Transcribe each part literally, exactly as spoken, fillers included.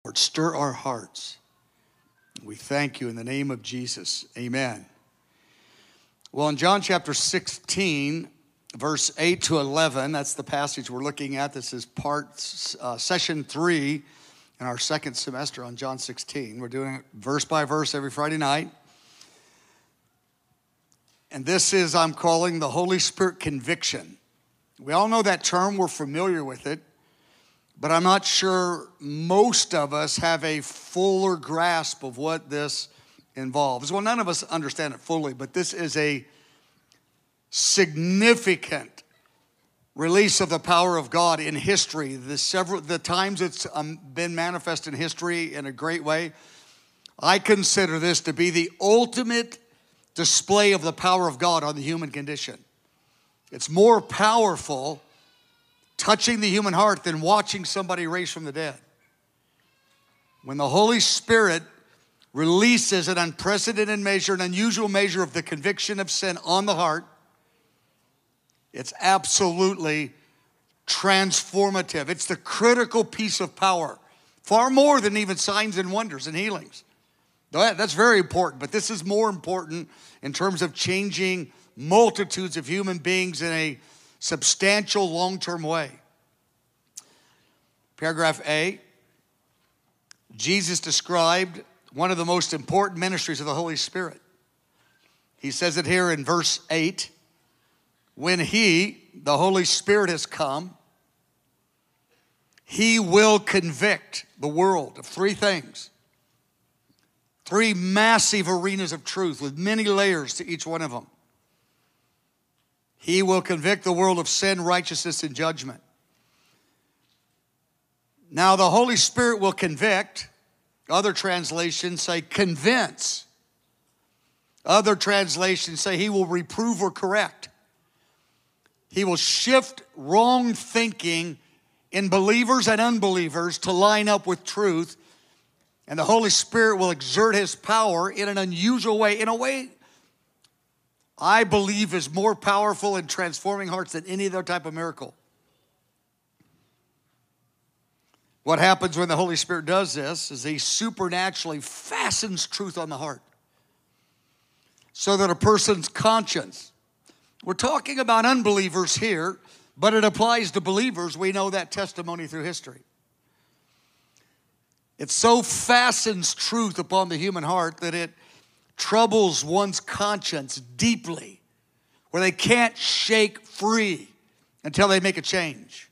Lord. Stir our hearts. We thank you in the name of Jesus. Amen. Well, in John chapter sixteen, verse eight to eleven, that's the passage we're looking at. This is part, uh, session three in our second semester on John sixteen. We're doing it verse by verse every Friday night. And this is, I'm calling the Holy Spirit conviction. We all know that term. We're familiar with it. But I'm not sure most of us have a fuller grasp of what this involves. Well, none of us understand it fully, but this is a significant release of the power of God in history. The several the times it's um, been manifest in history in a great way, I consider this to be the ultimate display of the power of God on the human condition. It's more powerful touching the human heart than watching somebody raised from the dead. When the Holy Spirit releases an unprecedented measure, an unusual measure of the conviction of sin on the heart, it's absolutely transformative. It's the critical piece of power, far more than even signs and wonders and healings. That's very important, but this is more important in terms of changing multitudes of human beings in a substantial long-term way. Paragraph A, Jesus described one of the most important ministries of the Holy Spirit. He says it here in verse eight. When he, the Holy Spirit, has come, he will convict the world of three things. Three massive arenas of truth with many layers to each one of them. He will convict the world of sin, righteousness, and judgment. Now, the Holy Spirit will convict. Other translations say convince. Other translations say he will reprove or correct. He will shift wrong thinking in believers and unbelievers to line up with truth. And the Holy Spirit will exert his power in an unusual way, in a way I believe is more powerful in transforming hearts than any other type of miracle. What happens when the Holy Spirit does this is he supernaturally fastens truth on the heart so that a person's conscience, we're talking about unbelievers here, but it applies to believers. We know that testimony through history. It so fastens truth upon the human heart that it troubles one's conscience deeply, where they can't shake free until they make a change.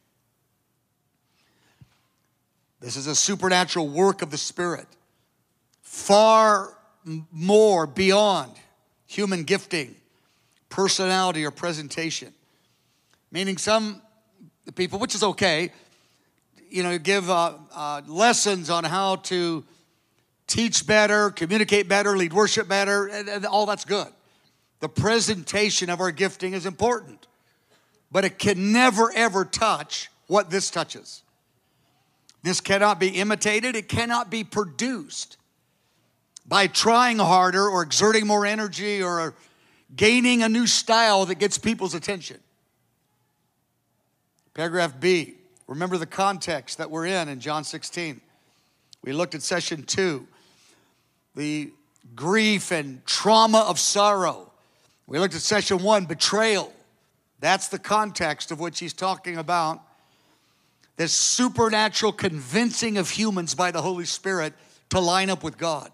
This is a supernatural work of the Spirit, far more beyond human gifting, personality, or presentation. Meaning some people, which is okay, you know, give uh, uh, lessons on how to teach better, communicate better, lead worship better, and, and all that's good. The presentation of our gifting is important, but it can never, ever touch what this touches. This cannot be imitated. It cannot be produced by trying harder or exerting more energy or gaining a new style that gets people's attention. Paragraph B. Remember the context that we're in in John sixteen. We looked at session two. The grief and trauma of sorrow. We looked at session one, betrayal. That's the context of which he's talking about. This supernatural convincing of humans by the Holy Spirit to line up with God.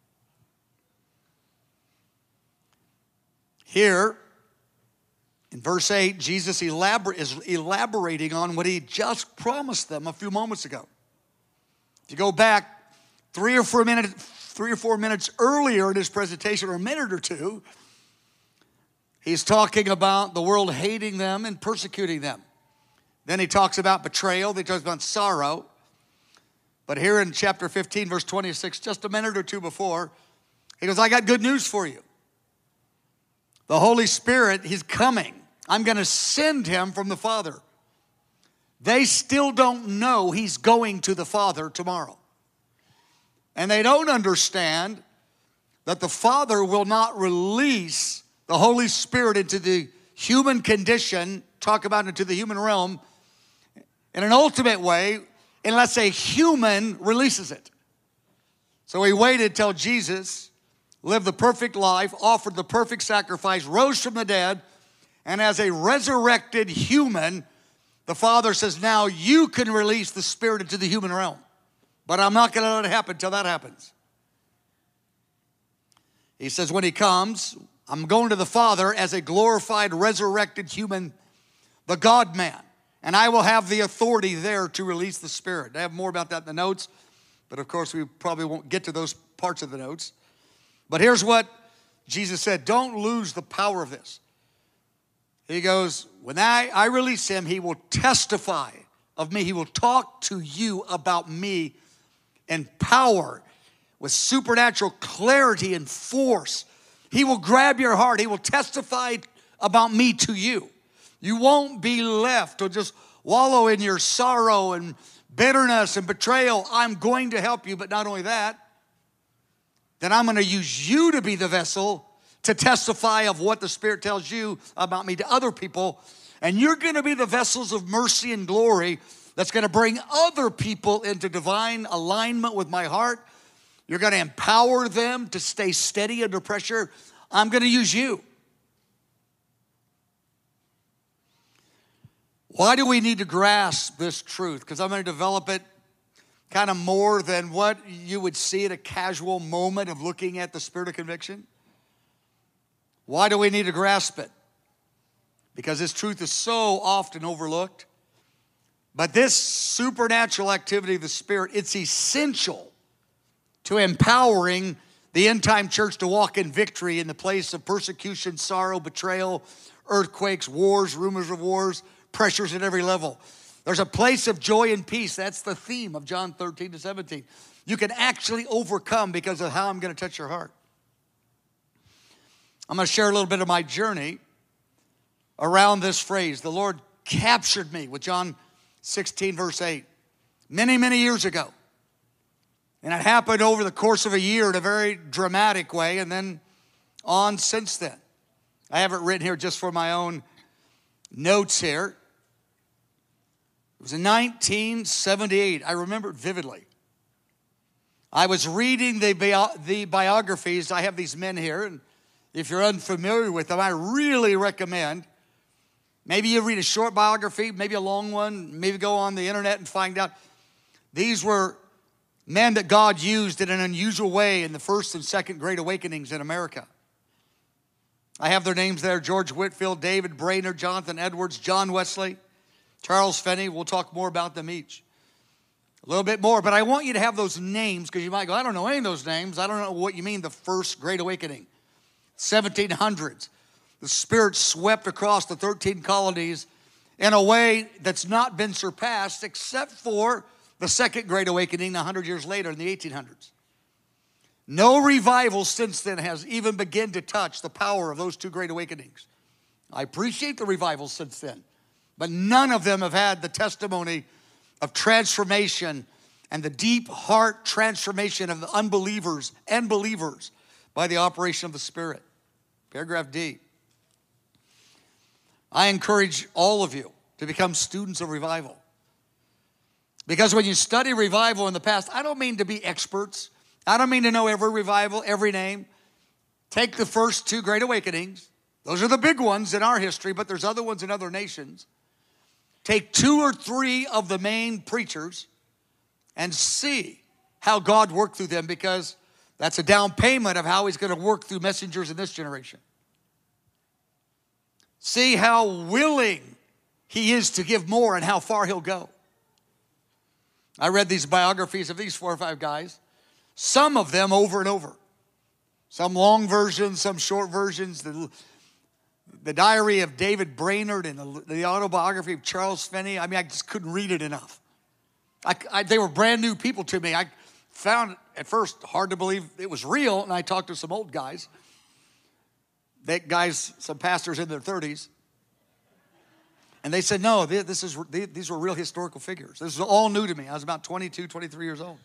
Here, in verse eight, Jesus elabor- is elaborating on what he just promised them a few moments ago. If you go back three or four minutes, three or four minutes earlier in his presentation, or a minute or two, he's talking about the world hating them and persecuting them. Then he talks about betrayal. Then he talks about sorrow. But here in chapter fifteen, verse twenty-six, just a minute or two before, he goes, I got good news for you. The Holy Spirit, he's coming. I'm going to send him from the Father. They still don't know he's going to the Father tomorrow. And they don't understand that the Father will not release the Holy Spirit into the human condition, talk about into the human realm, in an ultimate way, unless a human releases it. So he waited till Jesus lived the perfect life, offered the perfect sacrifice, rose from the dead, and as a resurrected human, the Father says, now you can release the Spirit into the human realm. But I'm not going to let it happen until that happens. He says, when he comes, I'm going to the Father as a glorified, resurrected human, the God-man. And I will have the authority there to release the Spirit. I have more about that in the notes, but of course we probably won't get to those parts of the notes. But here's what Jesus said, don't lose the power of this. He goes, when I, I release him, he will testify of me. He will talk to you about me in power, with supernatural clarity and force. He will grab your heart. He will testify about me to you. You won't be left to just wallow in your sorrow and bitterness and betrayal. I'm going to help you, but not only that, then I'm going to use you to be the vessel to testify of what the Spirit tells you about me to other people. And you're going to be the vessels of mercy and glory that's going to bring other people into divine alignment with my heart. You're going to empower them to stay steady under pressure. I'm going to use you. Why do we need to grasp this truth? Because I'm going to develop it kind of more than what you would see at a casual moment of looking at the Spirit of conviction. Why do we need to grasp it? Because this truth is so often overlooked. But this supernatural activity of the Spirit, it's essential to empowering the end-time church to walk in victory in the place of persecution, sorrow, betrayal, earthquakes, wars, rumors of wars, pressures at every level. There's a place of joy and peace. That's the theme of John thirteen to seventeen. You can actually overcome because of how I'm going to touch your heart. I'm going to share a little bit of my journey around this phrase. The Lord captured me with John sixteen, verse eight, many, many years ago. And it happened over the course of a year in a very dramatic way, and then on since then. I have it written here just for my own notes here. It was in nineteen seventy-eight. I remember it vividly. I was reading the, bio- the biographies. I have these men here, and if you're unfamiliar with them, I really recommend. Maybe you read a short biography, maybe a long one, maybe go on the internet and find out. These were men that God used in an unusual way in the first and second Great Awakenings in America. I have their names there: George Whitefield, David Brainerd, Jonathan Edwards, John Wesley, Charles Finney. We'll talk more about them each. A little bit more, but I want you to have those names because you might go, I don't know any of those names. I don't know what you mean, the first Great Awakening. seventeen hundreds. The Spirit swept across the thirteen colonies in a way that's not been surpassed except for the second Great Awakening one hundred years later in the eighteen hundreds. No revival since then has even begun to touch the power of those two Great Awakenings. I appreciate the revivals since then, but none of them have had the testimony of transformation and the deep heart transformation of the unbelievers and believers by the operation of the Spirit. Paragraph D. I encourage all of you to become students of revival. Because when you study revival in the past, I don't mean to be experts. I don't mean to know every revival, every name. Take the first two Great Awakenings. Those are the big ones in our history, but there's other ones in other nations. Take two or three of the main preachers and see how God worked through them, because that's a down payment of how he's going to work through messengers in this generation. See how willing he is to give more and how far he'll go. I read these biographies of these four or five guys, some of them over and over. Some long versions, some short versions. The, the diary of David Brainerd and the, the autobiography of Charles Finney. I mean, I just couldn't read it enough. I, I, they were brand new people to me. I found it at first hard to believe it was real, and I talked to some old guys. They, guys, some pastors in their thirties. And they said, no, this is, these were real historical figures. This was all new to me. I was about twenty-two, twenty-three years old.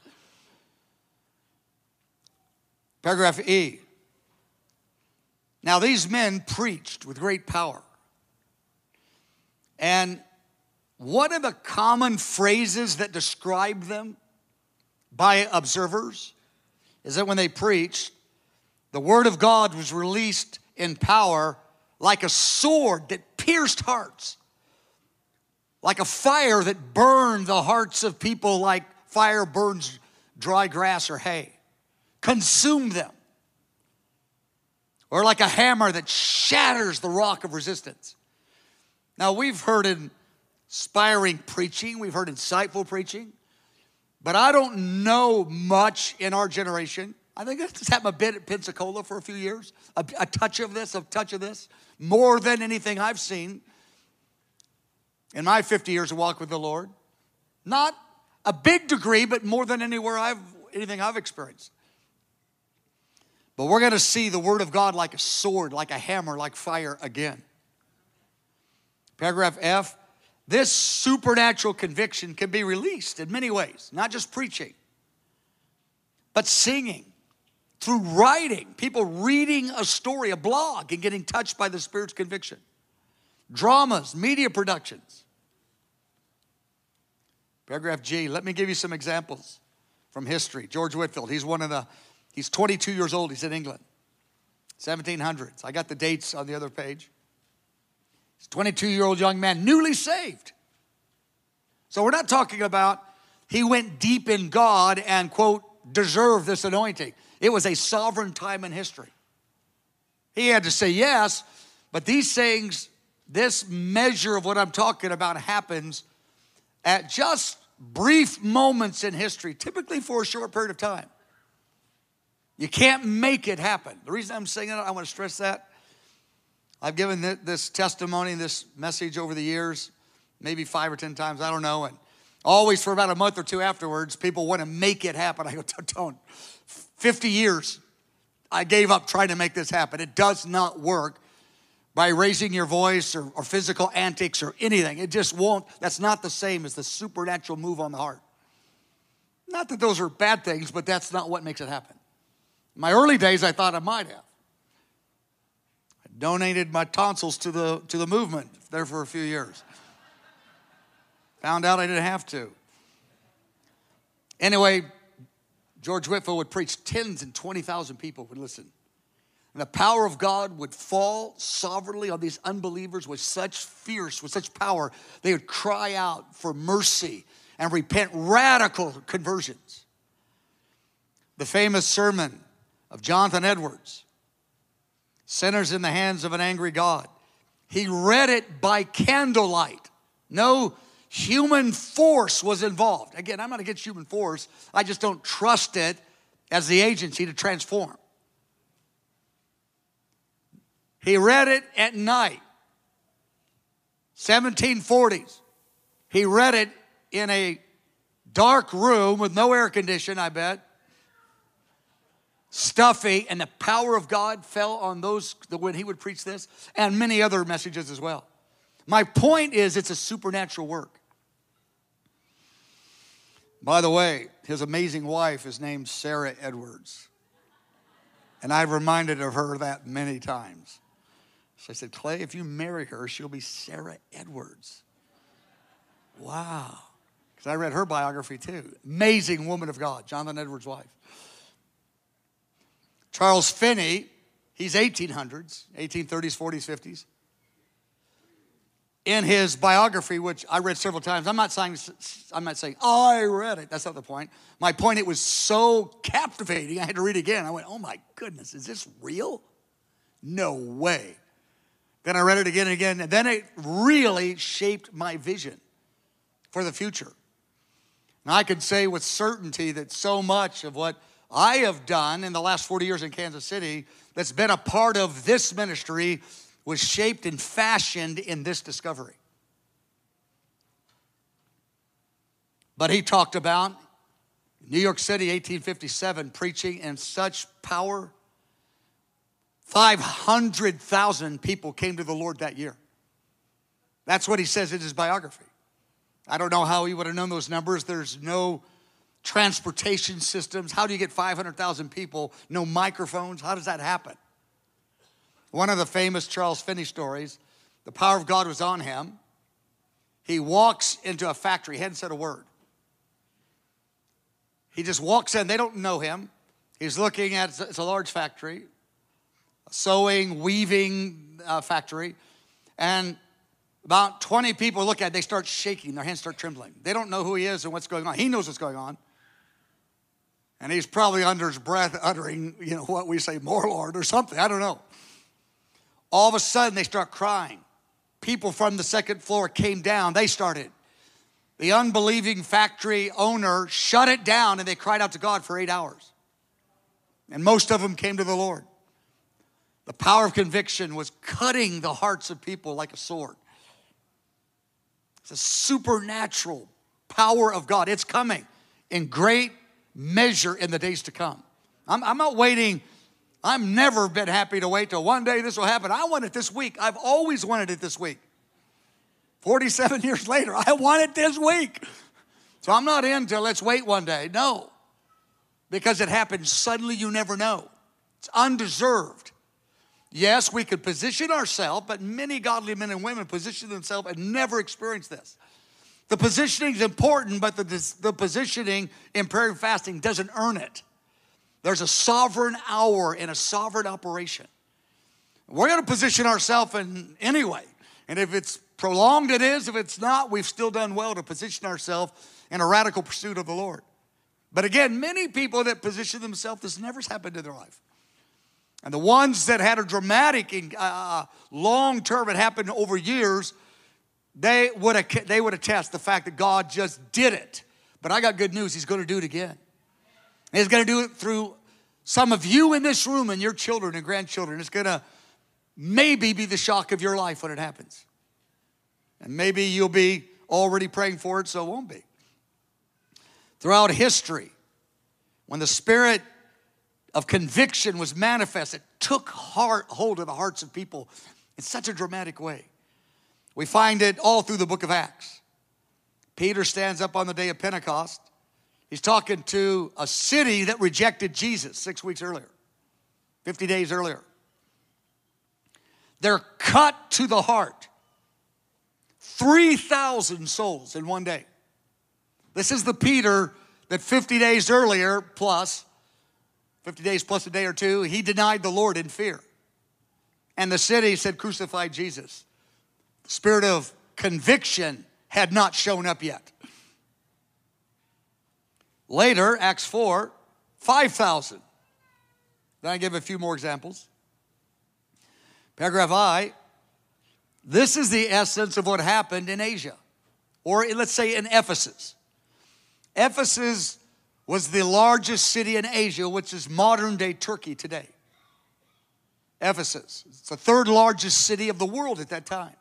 Paragraph E. Now these men preached with great power. And one of the common phrases that describe them by observers is that when they preached, the word of God was released in power like a sword that pierced hearts, like a fire that burned the hearts of people like fire burns dry grass or hay, consumed them, or like a hammer that shatters the rock of resistance. Now, we've heard inspiring preaching, we've heard insightful preaching, but I don't know much in our generation. I think it's happened a bit at Pensacola for a few years, a, a touch of this, a touch of this, more than anything I've seen in my fifty years of walk with the Lord. Not a big degree, but more than anywhere I've anything I've experienced. But we're going to see the word of God like a sword, like a hammer, like fire again. Paragraph F, this supernatural conviction can be released in many ways, not just preaching, but singing, through writing, people reading a story, a blog, and getting touched by the Spirit's conviction. Dramas, media productions. Paragraph G, let me give you some examples from history. George Whitefield, he's one of the, he's twenty-two years old, he's in England, seventeen hundreds. I got the dates on the other page. He's a twenty-two-year-old young man, newly saved. So we're not talking about he went deep in God and, quote, deserved this anointing. It was a sovereign time in history. He had to say yes, but these things, this measure of what I'm talking about happens at just brief moments in history, typically for a short period of time. You can't make it happen. The reason I'm saying that, I want to stress that. I've given this testimony, this message over the years, maybe five or ten times, I don't know. And always for about a month or two afterwards, people want to make it happen. I go, don't. fifty years, I gave up trying to make this happen. It does not work by raising your voice or, or physical antics or anything. It just won't. That's not the same as the supernatural move on the heart. Not that those are bad things, but that's not what makes it happen. In my early days, I thought I might have. I donated my tonsils to the, to the movement there for a few years. Found out I didn't have to. Anyway, George Whitefield would preach, tens and twenty thousand people would listen. And the power of God would fall sovereignly on these unbelievers with such fierce, with such power, they would cry out for mercy and repent, radical conversions. The famous sermon of Jonathan Edwards, Sinners in the Hands of an Angry God. He read it by candlelight. No human force was involved. Again, I'm not against human force. I just don't trust it as the agency to transform. He read it at night, seventeen forties. He read it in a dark room with no air condition, I bet. Stuffy, and the power of God fell on those when he would preach this, and many other messages as well. My point is, it's a supernatural work. By the way, his amazing wife is named Sarah Edwards. And I've reminded of her that many times. So I said, Clay, if you marry her, she'll be Sarah Edwards. Wow. Because I read her biography too. Amazing woman of God, Jonathan Edwards' wife. Charles Finney, he's eighteen hundreds, eighteen thirties, forties, fifties. In his biography, which I read several times, I'm not saying, I'm not saying, oh, I read it. That's not the point. My point, it was so captivating, I had to read it again. I went, oh my goodness, is this real? No way. Then I read it again and again, and then it really shaped my vision for the future. And I can say with certainty that so much of what I have done in the last forty years in Kansas City that's been a part of this ministry was shaped and fashioned in this discovery. But he talked about New York City, eighteen fifty-seven, preaching in such power. five hundred thousand people came to the Lord that year. That's what he says in his biography. I don't know how he would have known those numbers. There's no transportation systems. How do you get five hundred thousand people? No microphones. How does that happen? One of the famous Charles Finney stories, the power of God was on him. He walks into a factory. He hadn't said a word. He just walks in. They don't know him. He's looking at, it's a large factory, a sewing, weaving uh, factory. And about twenty people look at it. They start shaking. Their hands start trembling. They don't know who he is and what's going on. He knows what's going on. And he's probably under his breath uttering, you know, what we say, more Lord or something. I don't know. All of a sudden, they start crying. People from the second floor came down. They started. The unbelieving factory owner shut it down, and they cried out to God for eight hours. And most of them came to the Lord. The power of conviction was cutting the hearts of people like a sword. It's a supernatural power of God. It's coming in great measure in the days to come. I'm, I'm not waiting. I've never been happy to wait till one day this will happen. I want it this week. I've always wanted it this week. forty-seven years later, I want it this week. So I'm not into let's wait one day. No. Because it happens suddenly, you never know. It's undeserved. Yes, we could position ourselves, but many godly men and women position themselves and never experience this. The positioning is important, but the, the positioning in prayer and fasting doesn't earn it. There's a sovereign hour in a sovereign operation. We're going to position ourselves in any way. And if it's prolonged, it is. If it's not, we've still done well to position ourselves in a radical pursuit of the Lord. But again, many people that position themselves, this never happened in their life. And the ones that had a dramatic, uh, long-term, it happened over years, they would they would attest the fact that God just did it. But I got good news. He's going to do it again. He's going to do it through some of you in this room and your children and grandchildren. It's going to maybe be the shock of your life when it happens. And maybe you'll be already praying for it, so it won't be. Throughout history, when the spirit of conviction was manifest, it took heart, hold of the hearts of people in such a dramatic way. We find it all through the book of Acts. Peter stands up on the day of Pentecost. He's talking to a city that rejected Jesus six weeks earlier, fifty days earlier. They're cut to the heart. three thousand souls in one day. This is the Peter that fifty days earlier plus, fifty days plus a day or two, he denied the Lord in fear. And the city said, crucify Jesus. The spirit of conviction had not shown up yet. Later, Acts four, five thousand. Then I give a few more examples. Paragraph I, this is the essence of what happened in Asia. Or let's say in Ephesus. Ephesus was the largest city in Asia, which is modern-day Turkey today. Ephesus. It's the third largest city of the world at that time.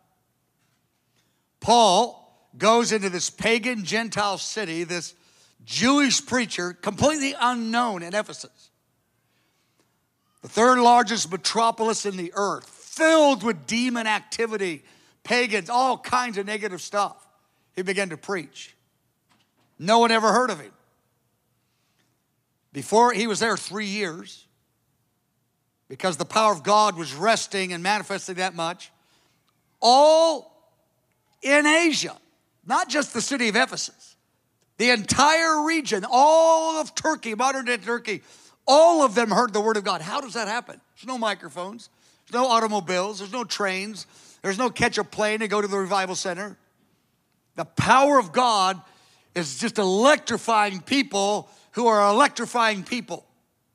Paul goes into this pagan Gentile city, this Jewish preacher, completely unknown in Ephesus. The third largest metropolis in the earth, filled with demon activity, pagans, all kinds of negative stuff. He began to preach. No one ever heard of him. Before he was there three years, because the power of God was resting and manifesting that much, all in Asia, not just the city of Ephesus, the entire region, all of Turkey, modern-day Turkey, all of them heard the word of God. How does that happen? There's no microphones. There's no automobiles. There's no trains. There's no catch a plane to go to the revival center. The power of God is just electrifying people who are electrifying people.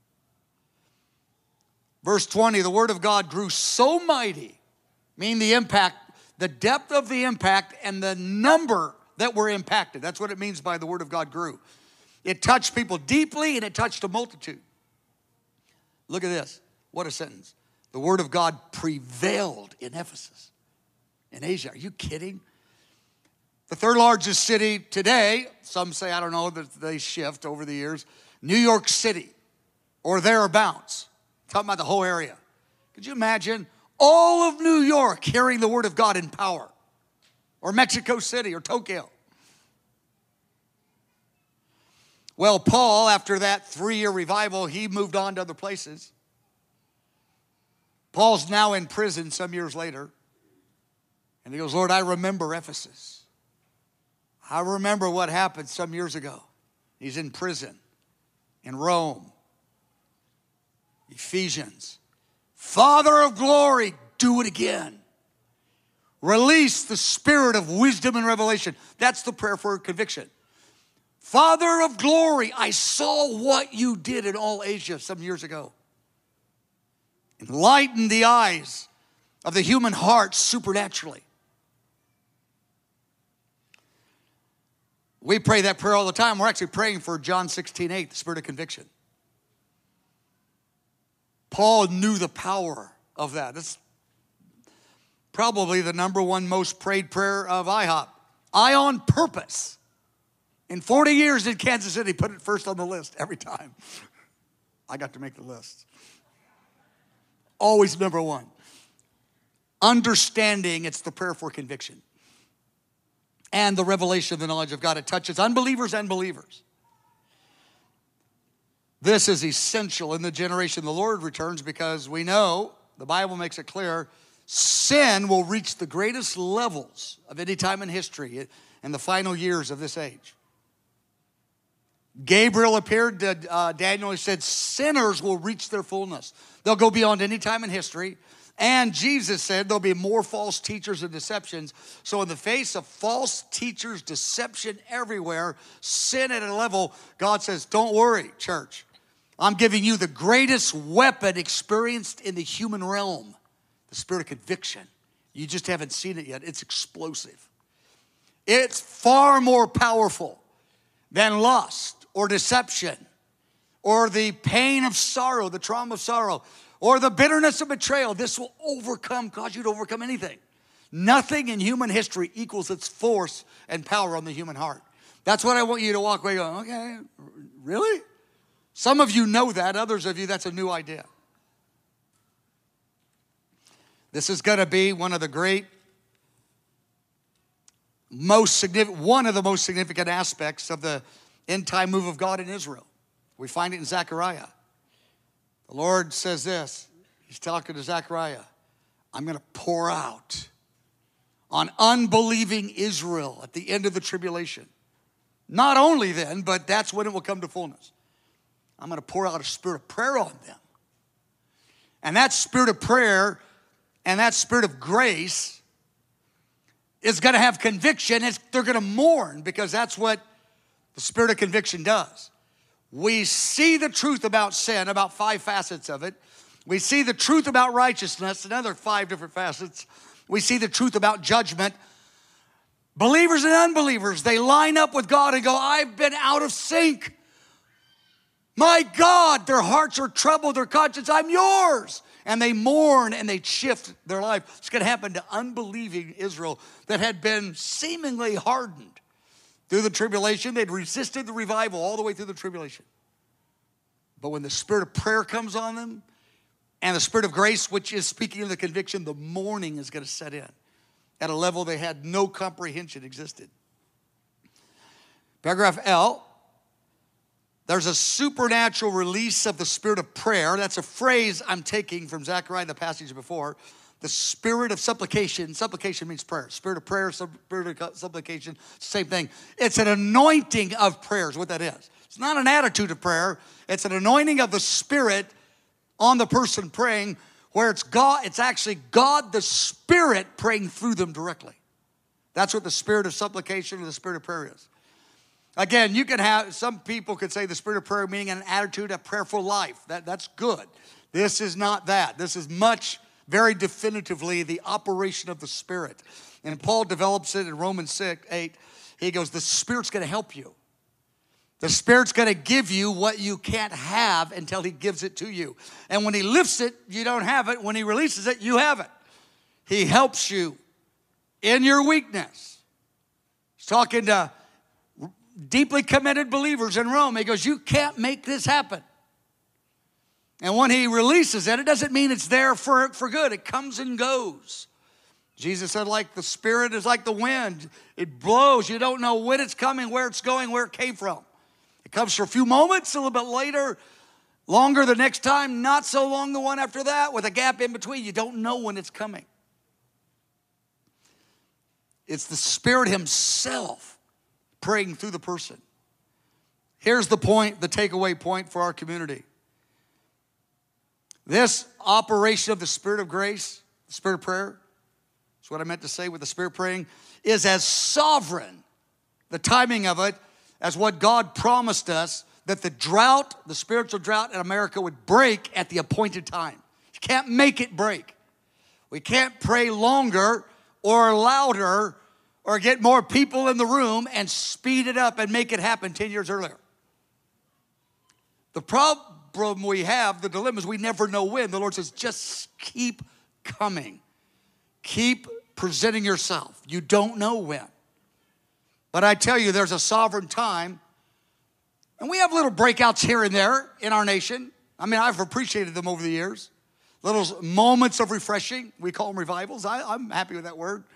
Verse twenty, the word of God grew so mighty, meaning the impact, the depth of the impact and the number that were impacted. That's what it means by the word of God grew. It touched people deeply and it touched a multitude. Look at this. What a sentence. The word of God prevailed in Ephesus, in Asia. Are you kidding? The third largest city today, some say, I don't know, that they shift over the years, New York City or thereabouts. Talking about the whole area. Could you imagine all of New York hearing the word of God in power? Or Mexico City or Tokyo. Well, Paul, after that three-year revival, he moved on to other places. Paul's now in prison some years later. And he goes, Lord, I remember Ephesus. I remember what happened some years ago. He's in prison in Rome. Ephesians. Father of glory, do it again. Release the spirit of wisdom and revelation. That's the prayer for conviction. Father of glory, I saw what you did in all Asia some years ago. Enlighten the eyes of the human heart supernaturally. We pray that prayer all the time. We're actually praying for John sixteen eight, the spirit of conviction. Paul knew the power of that. It's probably the number one most prayed prayer of I hop. I on purpose, in forty years in Kansas City, put it first on the list every time. I got to make the list. Always number one. Understanding it's the prayer for conviction. And the revelation of the knowledge of God. It touches unbelievers and believers. This is essential in the generation the Lord returns because we know, the Bible makes it clear, sin will reach the greatest levels of any time in history in the final years of this age. Gabriel appeared to uh, Daniel. He said, sinners will reach their fullness. They'll go beyond any time in history. And Jesus said there'll be more false teachers and deceptions. So in the face of false teachers, deception everywhere, sin at a level, God says, don't worry, church. I'm giving you the greatest weapon experienced in the human realm, the spirit of conviction. You just haven't seen it yet. It's explosive. It's far more powerful than lust or deception or the pain of sorrow, the trauma of sorrow, or the bitterness of betrayal. This will overcome, cause you to overcome anything. Nothing in human history equals its force and power on the human heart. That's what I want you to walk away going, okay, really? Some of you know that. Others of you, that's a new idea. This is going to be one of the great, most significant, one of the most significant aspects of the end-time move of God in Israel. We find it in Zechariah. The Lord says this. He's talking to Zechariah. I'm going to pour out on unbelieving Israel at the end of the tribulation. Not only then, but that's when it will come to fullness. I'm going to pour out a spirit of prayer on them. And that spirit of prayer and that spirit of grace is going to have conviction. It's, they're going to mourn because that's what the spirit of conviction does. We see the truth about sin, about five facets of it. We see the truth about righteousness, another five different facets. We see the truth about judgment. Believers and unbelievers, they line up with God and go, I've been out of sync. My God, their hearts are troubled, their conscience, I'm yours. And they mourn and they shift their life. It's going to happen to unbelieving Israel that had been seemingly hardened through the tribulation. They'd resisted the revival all the way through the tribulation. But when the spirit of prayer comes on them and the spirit of grace, which is speaking of the conviction, the mourning is going to set in at a level they had no comprehension existed. Paragraph L. There's a supernatural release of the spirit of prayer. That's a phrase I'm taking from Zechariah, the passage before. The spirit of supplication. Supplication means prayer. Spirit of prayer, spirit of supplication, same thing. It's an anointing of prayer is what that is. It's not an attitude of prayer. It's an anointing of the Spirit on the person praying, where it's God, it's actually God the Spirit praying through them directly. That's what the spirit of supplication or the spirit of prayer is. Again, you can have, some people could say the spirit of prayer meaning an attitude, a prayerful life. That, that's good. This is not that. This is much, very definitively the operation of the Spirit. And Paul develops it in Romans six, eight. He goes, the Spirit's going to help you. The Spirit's going to give you what you can't have until He gives it to you. And when He lifts it, you don't have it. When He releases it, you have it. He helps you in your weakness. He's talking to deeply committed believers in Rome. He goes, you can't make this happen. And when He releases it, it doesn't mean it's there for, for good. It comes and goes. Jesus said, like the Spirit is like the wind. It blows. You don't know when it's coming, where it's going, where it came from. It comes for a few moments, a little bit later, longer the next time, not so long the one after that, with a gap in between. You don't know when it's coming. It's the Spirit Himself praying through the person. Here's the point, the takeaway point for our community. This operation of the Spirit of grace, the Spirit of prayer, that's what I meant to say with the Spirit praying, is as sovereign, the timing of it, as what God promised us, that the drought, the spiritual drought in America would break at the appointed time. You can't make it break. We can't pray longer or louder or get more people in the room and speed it up and make it happen ten years earlier. The problem we have, the dilemma is we never know when. The Lord says, just keep coming. Keep presenting yourself. You don't know when. But I tell you, there's a sovereign time. And we have little breakouts here and there in our nation. I mean, I've appreciated them over the years. Little moments of refreshing. We call them revivals. I, I'm happy with that word.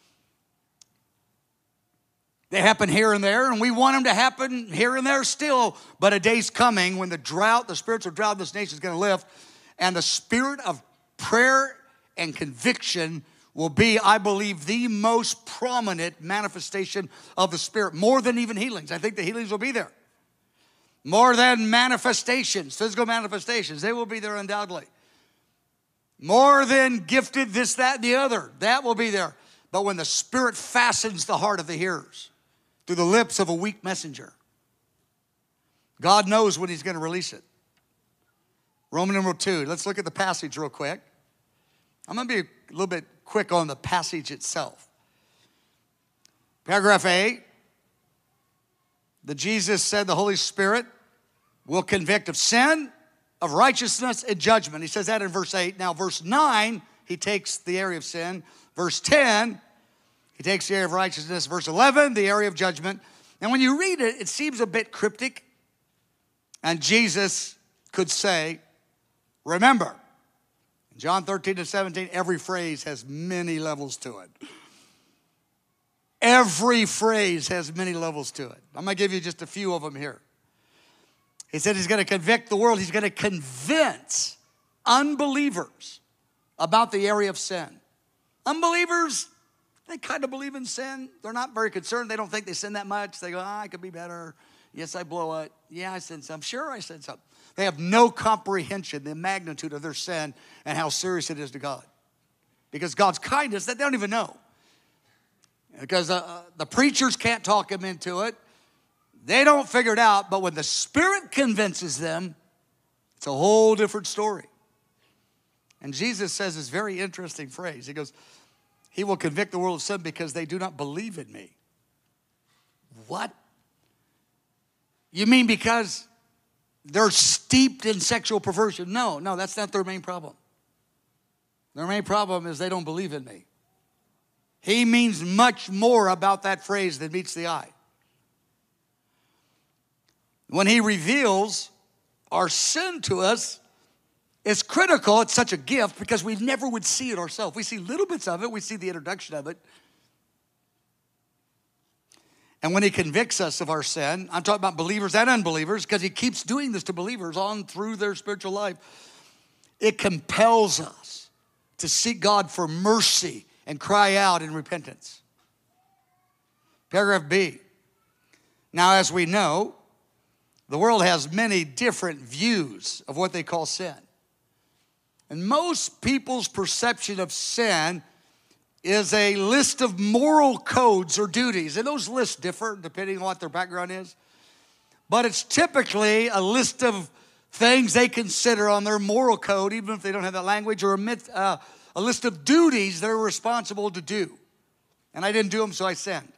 They happen here and there, and we want them to happen here and there still. But a day's coming when the drought, the spiritual drought of this nation is going to lift, and the spirit of prayer and conviction will be, I believe, the most prominent manifestation of the Spirit, more than even healings. I think the healings will be there. More than manifestations, physical manifestations, they will be there undoubtedly. More than gifted this, that, and the other, that will be there. But when the Spirit fastens the heart of the hearers through the lips of a weak messenger, God knows when he's going to release it. Roman number two, let's look at the passage real quick. I'm going to be a little bit quick on the passage itself. Paragraph A, that Jesus said the Holy Spirit will convict of sin, of righteousness, and judgment. He says that in verse eight. Now, verse nine, he takes the area of sin. Verse ten, he takes the area of righteousness. Verse eleven, the area of judgment. And when you read it, it seems a bit cryptic. And Jesus could say, remember, in John thirteen to seventeen, every phrase has many levels to it. Every phrase has many levels to it. I'm going to give you just a few of them here. He said he's going to convict the world. He's going to convince unbelievers about the area of sin. Unbelievers, they kind of believe in sin. They're not very concerned. They don't think they sin that much. They go, ah, I could be better. Yes, I blow it. Yeah, I sin some. Sure, I sin some. They have no comprehension, the magnitude of their sin and how serious it is to God. Because God's kindness, that they don't even know. Because uh, the preachers can't talk them into it. They don't figure it out. But when the Spirit convinces them, it's a whole different story. And Jesus says this very interesting phrase. He goes, he will convict the world of sin because they do not believe in me. What? You mean because they're steeped in sexual perversion? No, no, that's not their main problem. Their main problem is they don't believe in me. He means much more about that phrase than meets the eye. When he reveals our sin to us, it's critical. It's such a gift because we never would see it ourselves. We see little bits of it. We see the introduction of it. And when he convicts us of our sin, I'm talking about believers and unbelievers because he keeps doing this to believers on through their spiritual life. It compels us to seek God for mercy and cry out in repentance. Paragraph B. Now, as we know, the world has many different views of what they call sin. And most people's perception of sin is a list of moral codes or duties. And those lists differ depending on what their background is. But it's typically a list of things they consider on their moral code, even if they don't have that language, or a myth, uh, a list of duties they're responsible to do. And I didn't do them, so I sinned.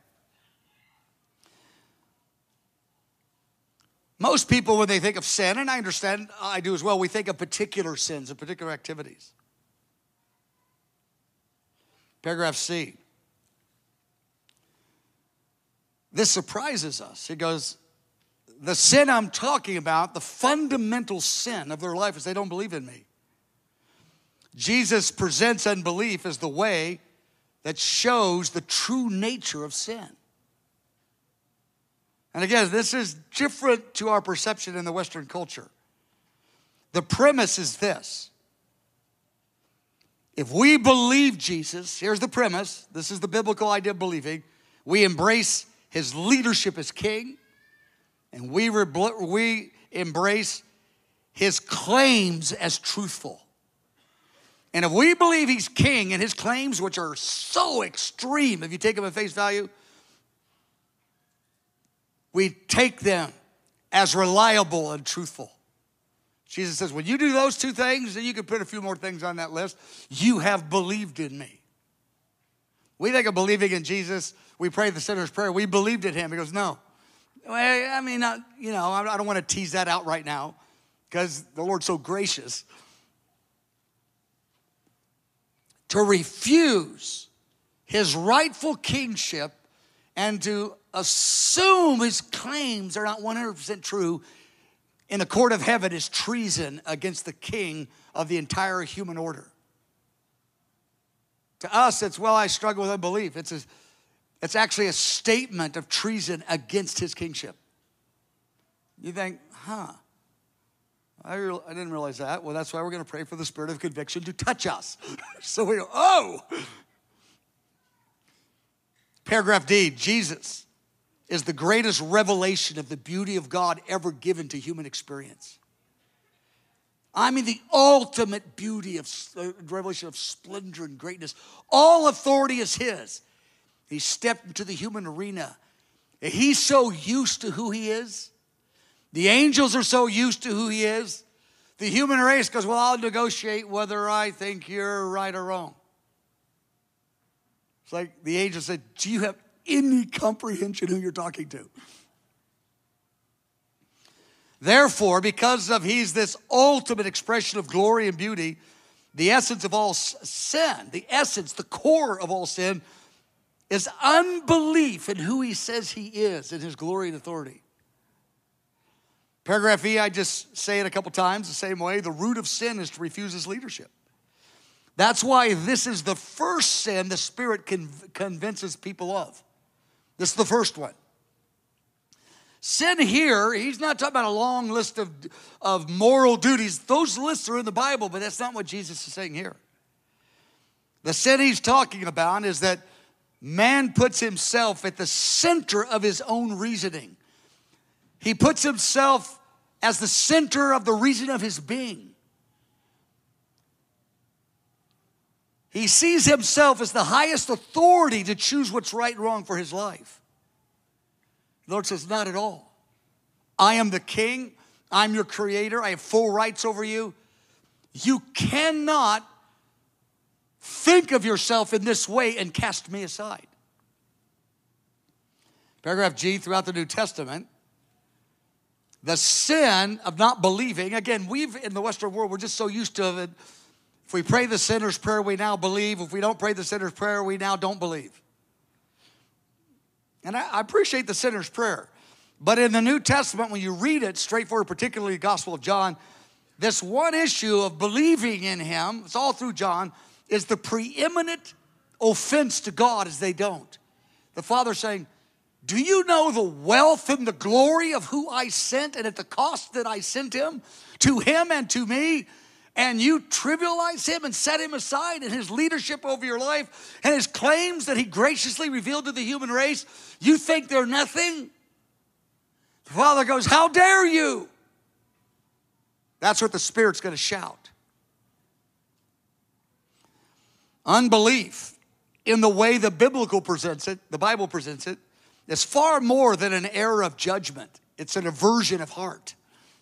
Most people, when they think of sin, and I understand, I do as well, we think of particular sins and particular activities. Paragraph C. This surprises us. It goes, the sin I'm talking about, the fundamental sin of their life is they don't believe in me. Jesus presents unbelief as the way that shows the true nature of sin. And again, this is different to our perception in the Western culture. The premise is this. If we believe Jesus, here's the premise. This is the biblical idea of believing. We embrace his leadership as king, and we, we embrace his claims as truthful. And if we believe he's king and his claims, which are so extreme, if you take them at face value, we take them as reliable and truthful. Jesus says, when you do those two things, and you can put a few more things on that list, you have believed in me. We think of believing in Jesus. We pray the sinner's prayer. We believed in him. He goes, no. I mean, not, you know, I don't want to tease that out right now because the Lord's so gracious. To refuse his rightful kingship and to assume his claims are not one hundred percent true in the court of heaven is treason against the king of the entire human order. To us, it's, well, I struggle with unbelief. It's, a, it's actually a statement of treason against his kingship. You think, huh, I, re- I didn't realize that. Well, that's why we're going to pray for the spirit of conviction to touch us. So we go, oh. Paragraph D, Jesus is the greatest revelation of the beauty of God ever given to human experience. I mean, the ultimate beauty of uh, revelation of splendor and greatness. All authority is his. He stepped into the human arena. He's so used to who he is. The angels are so used to who he is. The human race goes, well, I'll negotiate whether I think you're right or wrong. It's like the angel said, do you have any comprehension who you're talking to? Therefore, because of he's this ultimate expression of glory and beauty, the essence of all sin, the essence, the core of all sin, is unbelief in who he says he is in his glory and authority. Paragraph E, I just say it a couple times the same way. The root of sin is to refuse his leadership. That's why this is the first sin the Spirit conv- convinces people of. This is the first one. Sin here, he's not talking about a long list of, of moral duties. Those lists are in the Bible, but that's not what Jesus is saying here. The sin he's talking about is that man puts himself at the center of his own reasoning. He puts himself as the center of the reason of his being. He sees himself as the highest authority to choose what's right and wrong for his life. The Lord says, not at all. I am the king. I'm your creator. I have full rights over you. You cannot think of yourself in this way and cast me aside. Paragraph G, throughout the New Testament, the sin of not believing. Again, we've, in the Western world, we're just so used to it. If we pray the sinner's prayer, we now believe. If we don't pray the sinner's prayer, we now don't believe. And I, I appreciate the sinner's prayer. But in the New Testament, when you read it, straightforward, particularly the Gospel of John, this one issue of believing in him, it's all through John, is the preeminent offense to God as they don't. The Father saying, do you know the wealth and the glory of who I sent and at the cost that I sent him to him and to me? And you trivialize him and set him aside and his leadership over your life and his claims that he graciously revealed to the human race, you think they're nothing? The Father goes, how dare you? That's what the Spirit's going to shout. Unbelief, in the way the biblical presents it, the Bible presents it, is far more than an error of judgment. It's an aversion of heart.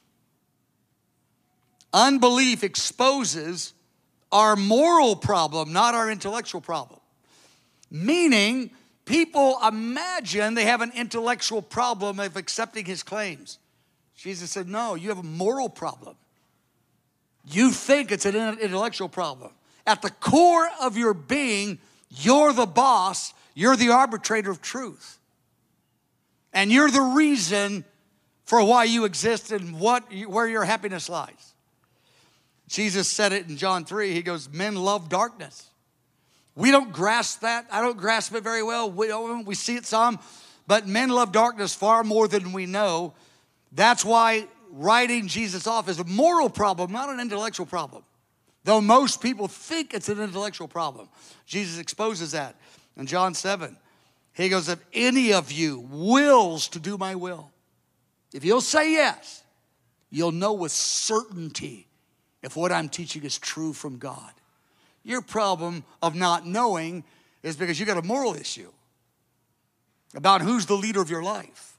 Unbelief exposes our moral problem, not our intellectual problem. Meaning, people imagine they have an intellectual problem of accepting his claims. Jesus said, no, you have a moral problem. You think it's an intellectual problem. At the core of your being, you're the boss. You're the arbitrator of truth. And you're the reason for why you exist and what, where your happiness lies. Jesus said it in John three. He goes, men love darkness. We don't grasp that. I don't grasp it very well. We, we see it some. But men love darkness far more than we know. That's why writing Jesus off is a moral problem, not an intellectual problem. Though most people think it's an intellectual problem. Jesus exposes that in John seven. He goes, if any of you wills to do my will, if you'll say yes, you'll know with certainty if what I'm teaching is true from God. Your problem of not knowing is because you got a moral issue about who's the leader of your life.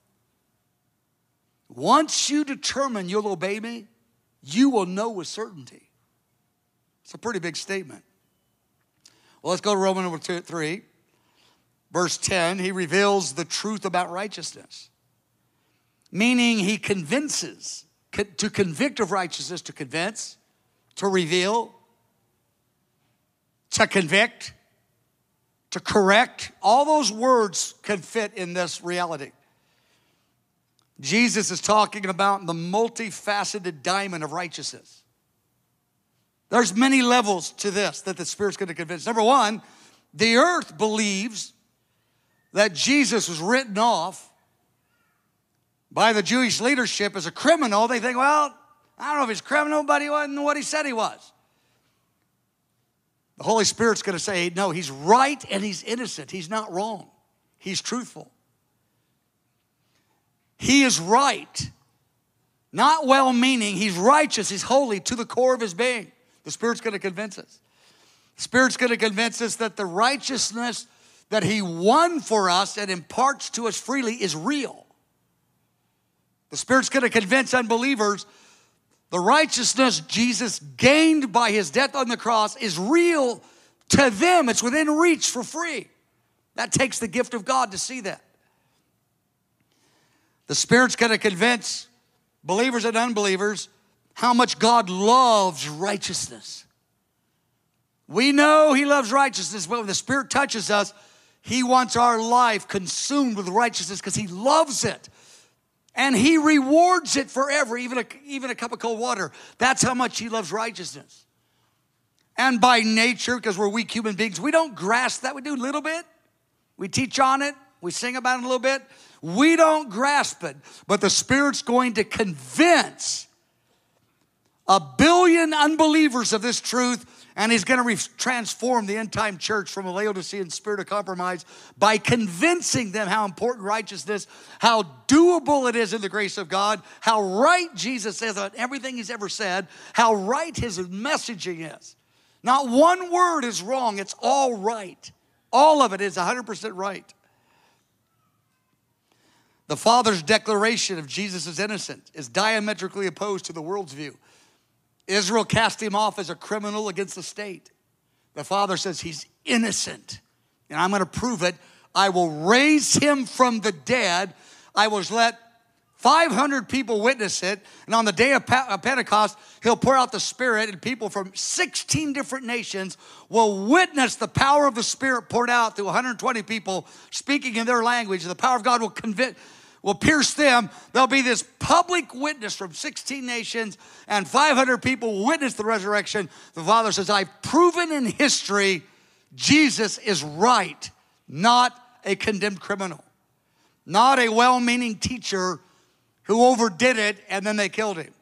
Once you determine you'll obey me, you will know with certainty. It's a pretty big statement. Well, let's go to Romans number two, three. Verse ten, he reveals the truth about righteousness. Meaning he convinces, to convict of righteousness, to convince, to reveal, to convict, to correct. All those words can fit in this reality. Jesus is talking about the multifaceted diamond of righteousness. There's many levels to this that the Spirit's going to convince. Number one, the earth believes that Jesus was written off by the Jewish leadership as a criminal. They think, well, I don't know if he's a criminal, but he wasn't what he said he was. The Holy Spirit's going to say, no, he's right and he's innocent. He's not wrong. He's truthful. He is right. Not well-meaning. He's righteous. He's holy to the core of his being. The Spirit's going to convince us. The Spirit's going to convince us that the righteousness that he won for us and imparts to us freely is real. The Spirit's going to convince unbelievers the righteousness Jesus gained by his death on the cross is real to them. It's within reach for free. That takes the gift of God to see that. The Spirit's going to convince believers and unbelievers how much God loves righteousness. We know he loves righteousness, but when the Spirit touches us, he wants our life consumed with righteousness because he loves it. And he rewards it forever, even a, even a cup of cold water. That's how much he loves righteousness. And by nature, because we're weak human beings, we don't grasp that. We do a little bit. We teach on it. We sing about it a little bit. We don't grasp it. But the Spirit's going to convince a billion unbelievers of this truth, and he's going to re- transform the end-time church from a Laodicean spirit of compromise by convincing them how important righteousness, how doable it is in the grace of God, how right Jesus is on everything he's ever said, how right his messaging is. Not one word is wrong. It's all right. All of it is one hundred percent right. The Father's declaration of Jesus' innocence is diametrically opposed to the world's view. Israel cast him off as a criminal against the state. The Father says he's innocent, and I'm going to prove it. I will raise him from the dead. I will let five hundred people witness it, and on the day of Pentecost, he'll pour out the Spirit, and people from sixteen different nations will witness the power of the Spirit poured out through one hundred twenty people speaking in their language. The power of God will convict, will pierce them. There'll be this public witness from sixteen nations, and five hundred people will witness the resurrection. The Father says, I've proven in history Jesus is right, not a condemned criminal, not a well-meaning teacher who overdid it and then they killed him.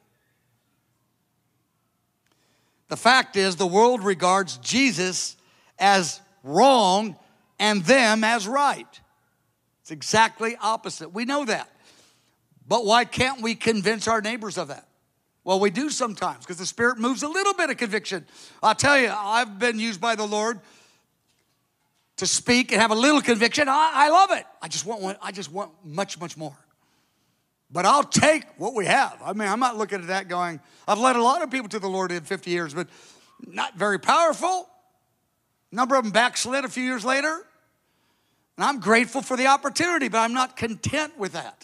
The fact is, the world regards Jesus as wrong and them as right. It's exactly opposite. We know that. But why can't we convince our neighbors of that? Well, we do sometimes because the Spirit moves a little bit of conviction. I'll tell you, I've been used by the Lord to speak and have a little conviction. I, I love it. I just want one, I just want much, much more. But I'll take what we have. I mean, I'm not looking at that going, I've led a lot of people to the Lord in fifty years, but not very powerful. A number of them backslid a few years later. And I'm grateful for the opportunity, but I'm not content with that.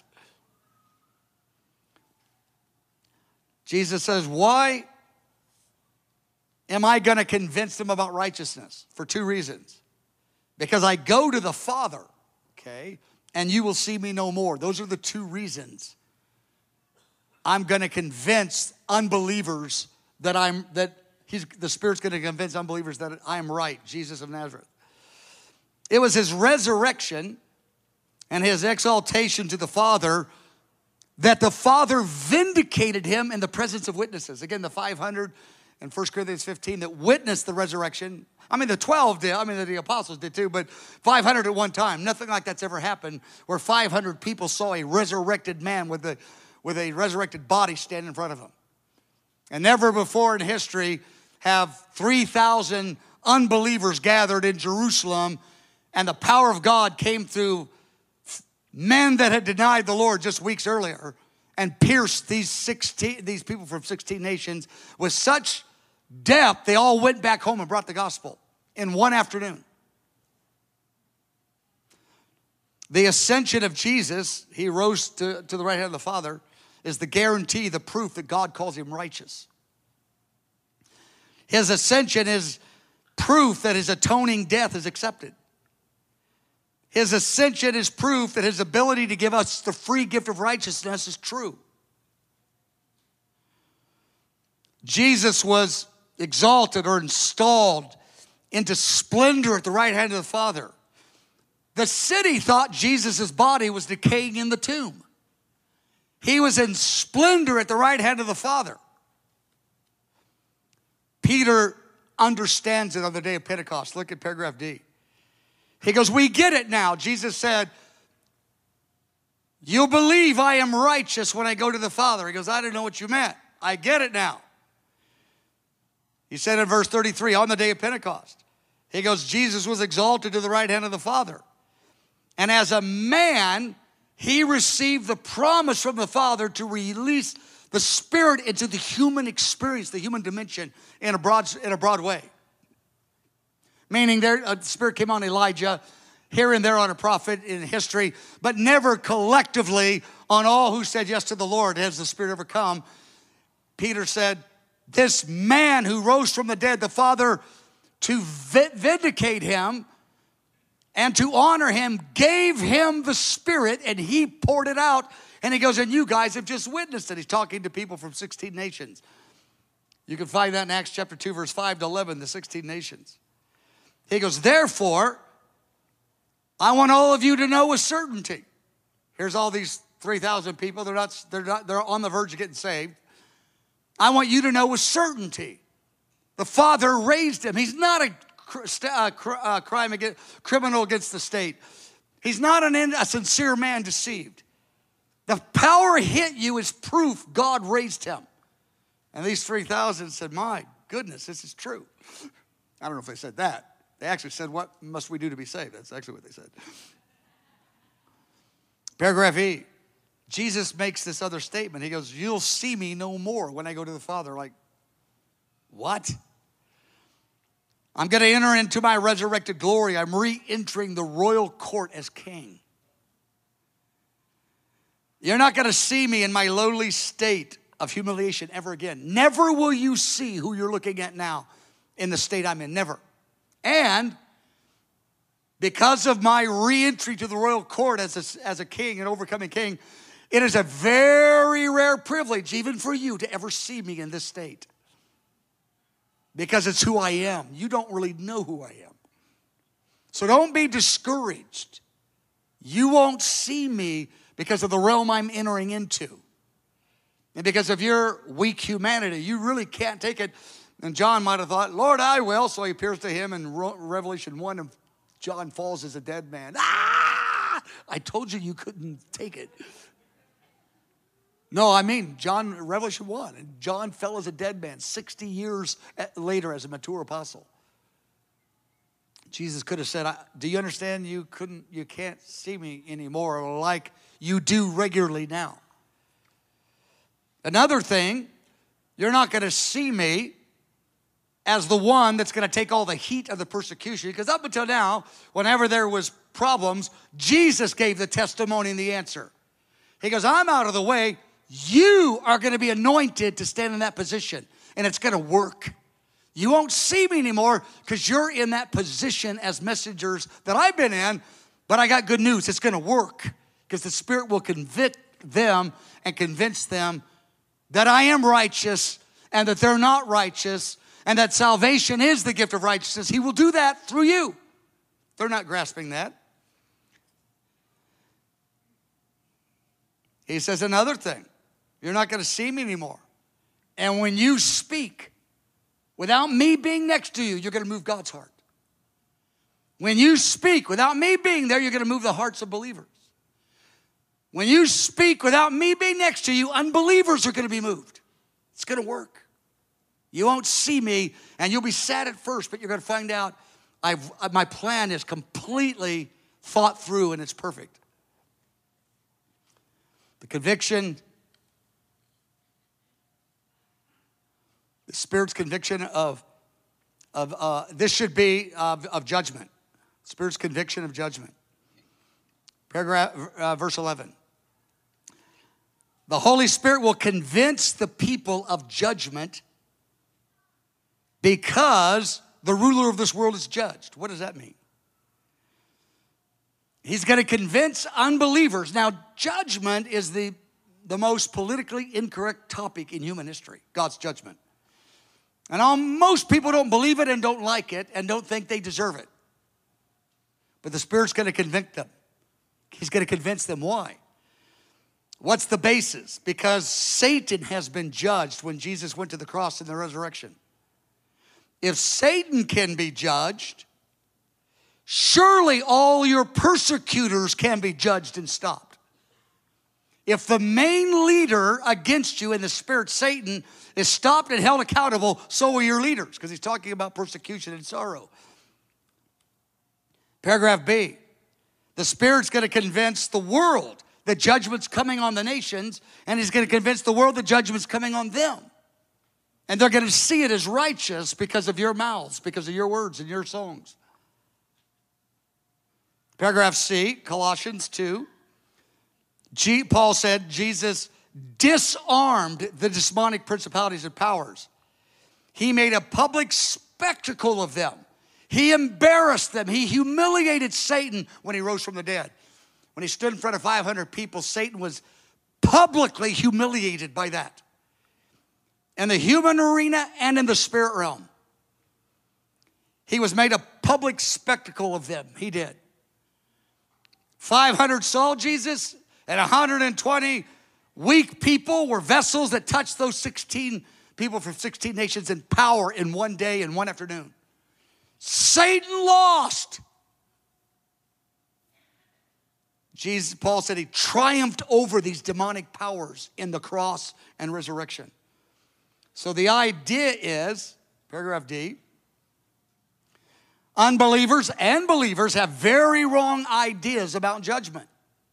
Jesus says, why am I going to convince them about righteousness? For two reasons. Because I go to the Father, okay, and you will see me no more. Those are the two reasons I'm going to convince unbelievers that I'm that he's the Spirit's going to convince unbelievers that I am right, Jesus of Nazareth. It was his resurrection and his exaltation to the Father that the Father vindicated him in the presence of witnesses. Again, the five hundred in First Corinthians fifteen that witnessed the resurrection. I mean, the twelve did. I mean, the apostles did too, but five hundred at one time. Nothing like that's ever happened where five hundred people saw a resurrected man with a, with a resurrected body standing in front of them. And never before in history have three thousand unbelievers gathered in Jerusalem, and the power of God came through men that had denied the Lord just weeks earlier and pierced these sixteen, these people from sixteen nations with such depth, they all went back home and brought the gospel in one afternoon. The ascension of Jesus, he rose to, to the right hand of the Father, is the guarantee, the proof that God calls him righteous. His ascension is proof that his atoning death is accepted. His ascension is proof that his ability to give us the free gift of righteousness is true. Jesus was exalted or installed into splendor at the right hand of the Father. The city thought Jesus' body was decaying in the tomb. He was in splendor at the right hand of the Father. Peter understands it on the day of Pentecost. Look at paragraph D. He goes, we get it now. Jesus said, you'll believe I am righteous when I go to the Father. He goes, I didn't know what you meant. I get it now. He said in verse thirty-three, on the day of Pentecost, he goes, Jesus was exalted to the right hand of the Father. And as a man, he received the promise from the Father to release the Spirit into the human experience, the human dimension, in a broad, in a broad way. Meaning there, uh, the Spirit came on Elijah, here and there on a prophet in history, but never collectively on all who said yes to the Lord has the Spirit ever come. Peter said, this man who rose from the dead, the Father, to vindicate him and to honor him, gave him the Spirit, and he poured it out. And he goes, and you guys have just witnessed it. He's talking to people from sixteen nations. You can find that in Acts chapter two, verse five to eleven, the sixteen nations. He goes, therefore, I want all of you to know with certainty. Here's all these three thousand people. They're not, they're not, they're on the verge of getting saved. I want you to know with certainty. The Father raised him. He's not a, a, a crime against, criminal against the state. He's not an, a sincere man deceived. The power hit you is proof God raised him. And these three thousand said, my goodness, this is true. I don't know if they said that. They actually said, what must we do to be saved? That's actually what they said. Paragraph E. Jesus makes this other statement. He goes, you'll see me no more when I go to the Father. Like, what? I'm going to enter into my resurrected glory. I'm re-entering the royal court as king. You're not going to see me in my lowly state of humiliation ever again. Never will you see who you're looking at now in the state I'm in. Never. And because of my re-entry to the royal court as a, as a king, an overcoming king, it is a very rare privilege, even for you, to ever see me in this state. Because it's who I am. You don't really know who I am. So don't be discouraged. You won't see me because of the realm I'm entering into. And because of your weak humanity, you really can't take it. And John might have thought, Lord, I will. So he appears to him in Revelation one, and John falls as a dead man. Ah! I told you you couldn't take it. No, I mean, John, Revelation one, and John fell as a dead man sixty years later as a mature apostle. Jesus could have said, do you understand you couldn't, you can't see me anymore like you do regularly now. Another thing, you're not going to see me as the one that's going to take all the heat of the persecution. Because up until now, whenever there was problems, Jesus gave the testimony and the answer. He goes, I'm out of the way. You are going to be anointed to stand in that position. And it's going to work. You won't see me anymore because you're in that position as messengers that I've been in. But I got good news. It's going to work because the Spirit will convict them and convince them that I am righteous and that they're not righteous and that salvation is the gift of righteousness. He will do that through you. They're not grasping that. He says another thing. You're not going to see me anymore. And when you speak, without me being next to you, you're going to move God's heart. When you speak without me being there, you're going to move the hearts of believers. When you speak without me being next to you, unbelievers are going to be moved. It's going to work. You won't see me, and you'll be sad at first, but you're going to find out I've, my plan is completely thought through, and it's perfect. The conviction, the Spirit's conviction of, of uh, this should be of, of judgment. Spirit's conviction of judgment. Paragraph, uh, verse eleven. The Holy Spirit will convince the people of judgment because the ruler of this world is judged. What does that mean? He's going to convince unbelievers. Now, judgment is the, the most politically incorrect topic in human history, God's judgment. And all, most people don't believe it and don't like it and don't think they deserve it. But the Spirit's going to convict them. He's going to convince them. Why? What's the basis? Because Satan has been judged when Jesus went to the cross in the resurrection. If Satan can be judged, surely all your persecutors can be judged and stopped. If the main leader against you in the spirit, Satan, is stopped and held accountable, so are your leaders, because he's talking about persecution and sorrow. Paragraph B, the Spirit's going to convince the world that judgment's coming on the nations, and he's going to convince the world that judgment's coming on them. And they're going to see it as righteous because of your mouths, because of your words and your songs. Paragraph C, Colossians two. G, Paul said Jesus disarmed the demonic principalities and powers. He made a public spectacle of them. He embarrassed them. He humiliated Satan when he rose from the dead. When he stood in front of five hundred people, Satan was publicly humiliated by that. In the human arena and in the spirit realm. He was made a public spectacle of them. He did. five hundred saw Jesus, and one hundred twenty weak people were vessels that touched those sixteen people from sixteen nations in power in one day and one afternoon. Satan lost. Jesus, Paul said he triumphed over these demonic powers in the cross and resurrection. So the idea is, paragraph D, unbelievers and believers have very wrong ideas about judgment.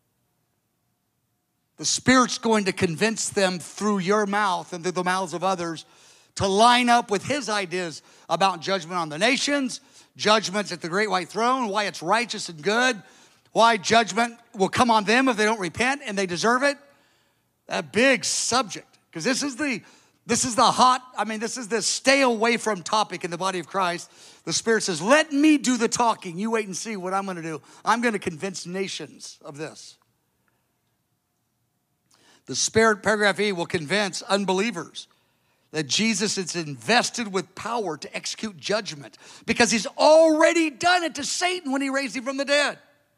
The Spirit's going to convince them through your mouth and through the mouths of others to line up with his ideas about judgment on the nations, judgments at the great white throne, why it's righteous and good, why judgment will come on them if they don't repent and they deserve it. A big subject, because this is the this is the hot, I mean, this is the stay away from topic in the body of Christ. The Spirit says, let me do the talking. You wait and see what I'm going to do. I'm going to convince nations of this. The Spirit, paragraph E, will convince unbelievers that Jesus is invested with power to execute judgment because he's already done it to Satan when he raised him from the dead.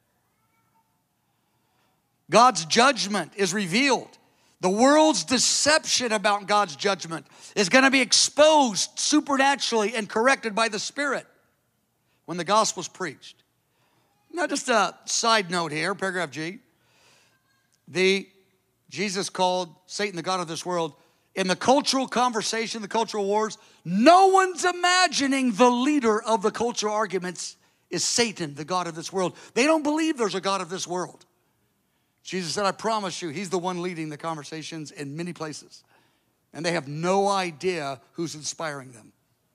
God's judgment is revealed. The world's deception about God's judgment is going to be exposed supernaturally and corrected by the Spirit when the gospel's preached. Now, just a side note here, paragraph G. The Jesus called Satan the god of this world. In the cultural conversation, the cultural wars, no one's imagining the leader of the cultural arguments is Satan, the god of this world. They don't believe there's a God of this world. Jesus said, I promise you, he's the one leading the conversations in many places. And they have no idea who's inspiring them.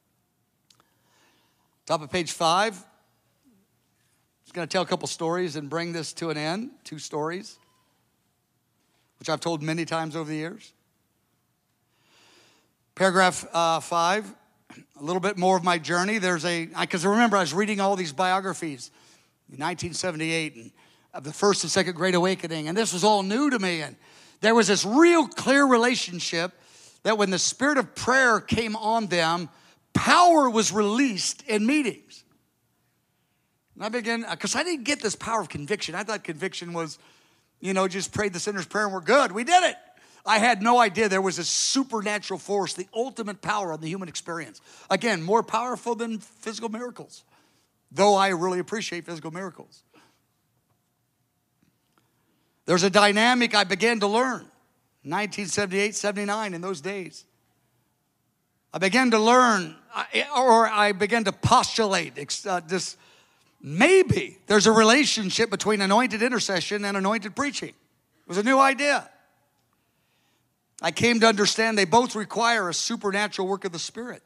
Top of page five. Just going to tell a couple stories and bring this to an end. Two stories, which I've told many times over the years. Paragraph uh, five, a little bit more of my journey. There's a, because I remember I was reading all these biographies in nineteen seventy-eight and of the first and second Great Awakening, and this was all new to me. And there was this real clear relationship that when the spirit of prayer came on them, power was released in meetings. And I began, because I didn't get this power of conviction. I thought conviction was, you know, just prayed the sinner's prayer and we're good. We did it. I had no idea there was a supernatural force, the ultimate power on the human experience. Again, more powerful than physical miracles, though I really appreciate physical miracles. There's a dynamic I began to learn, nineteen seventy-eight, seventy-nine, in those days. I began to learn, or I began to postulate uh, this, maybe there's a relationship between anointed intercession and anointed preaching. It was a new idea. I came to understand they both require a supernatural work of the Spirit.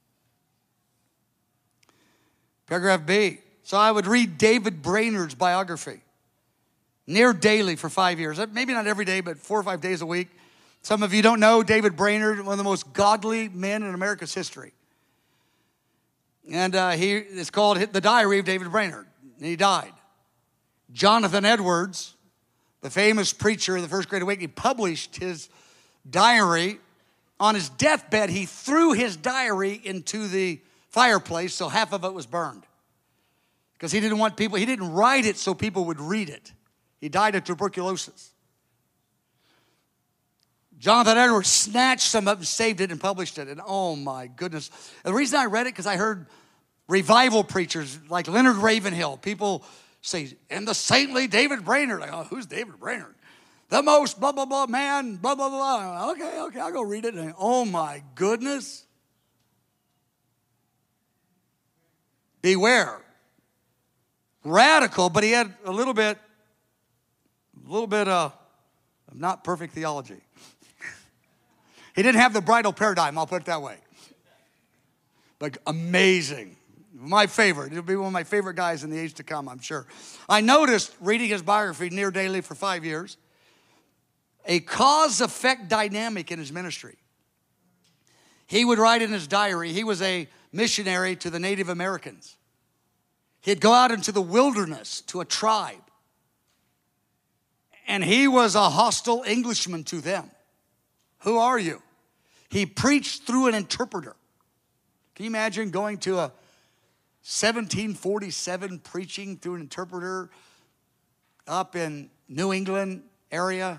Paragraph B. So I would read David Brainerd's biography near daily for five years. Maybe not every day, but four or five days a week. Some of you don't know David Brainerd, one of the most godly men in America's history. And uh, he it's called The Diary of David Brainerd. And he died. Jonathan Edwards, the famous preacher of the First Great Awakening, published his diary. On his deathbed, he threw his diary into the fireplace, so half of it was burned. Because he didn't want people, he didn't write it so people would read it. He died of tuberculosis. Jonathan Edwards snatched some of it and saved it and published it. And oh my goodness. And the reason I read it, because I heard revival preachers like Leonard Ravenhill, people say, and the saintly David Brainerd. Like, oh, who's David Brainerd? The most blah, blah, blah man, blah, blah, blah. Okay, okay, I'll go read it. And oh my goodness. Beware. Radical, but he had a little bit, a little bit uh, of not perfect theology. He didn't have the bridal paradigm, I'll put it that way. But amazing. My favorite. He'll be one of my favorite guys in the age to come, I'm sure. I noticed, reading his biography near daily for five years, a cause-effect dynamic in his ministry. He would write in his diary, he was a missionary to the Native Americans. He'd go out into the wilderness to a tribe. And he was a hostile Englishman to them. Who are you? He preached through an interpreter. Can you imagine going to a seventeen forty-seven preaching through an interpreter up in New England area?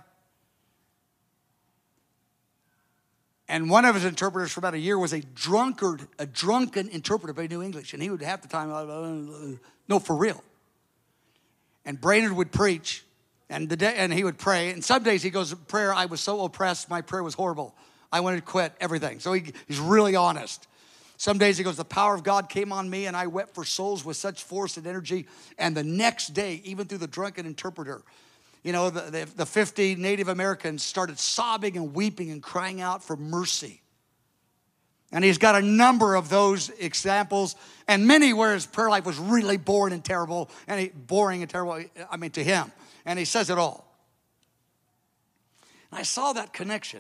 And one of his interpreters for about a year was a drunkard, a drunken interpreter, but he knew English. And he would half the time, uh, no, for real. And Brainerd would preach, and the day, and he would pray. And some days he goes, prayer, I was so oppressed, my prayer was horrible. I wanted to quit everything. So he, he's really honest. Some days he goes, the power of God came on me, and I wept for souls with such force and energy. And the next day, even through the drunken interpreter, you know, the, the, the fifty Native Americans started sobbing and weeping and crying out for mercy. And he's got a number of those examples, and many where his prayer life was really boring and terrible, and he, boring and terrible, I mean, to him. And he says it all. And I saw that connection.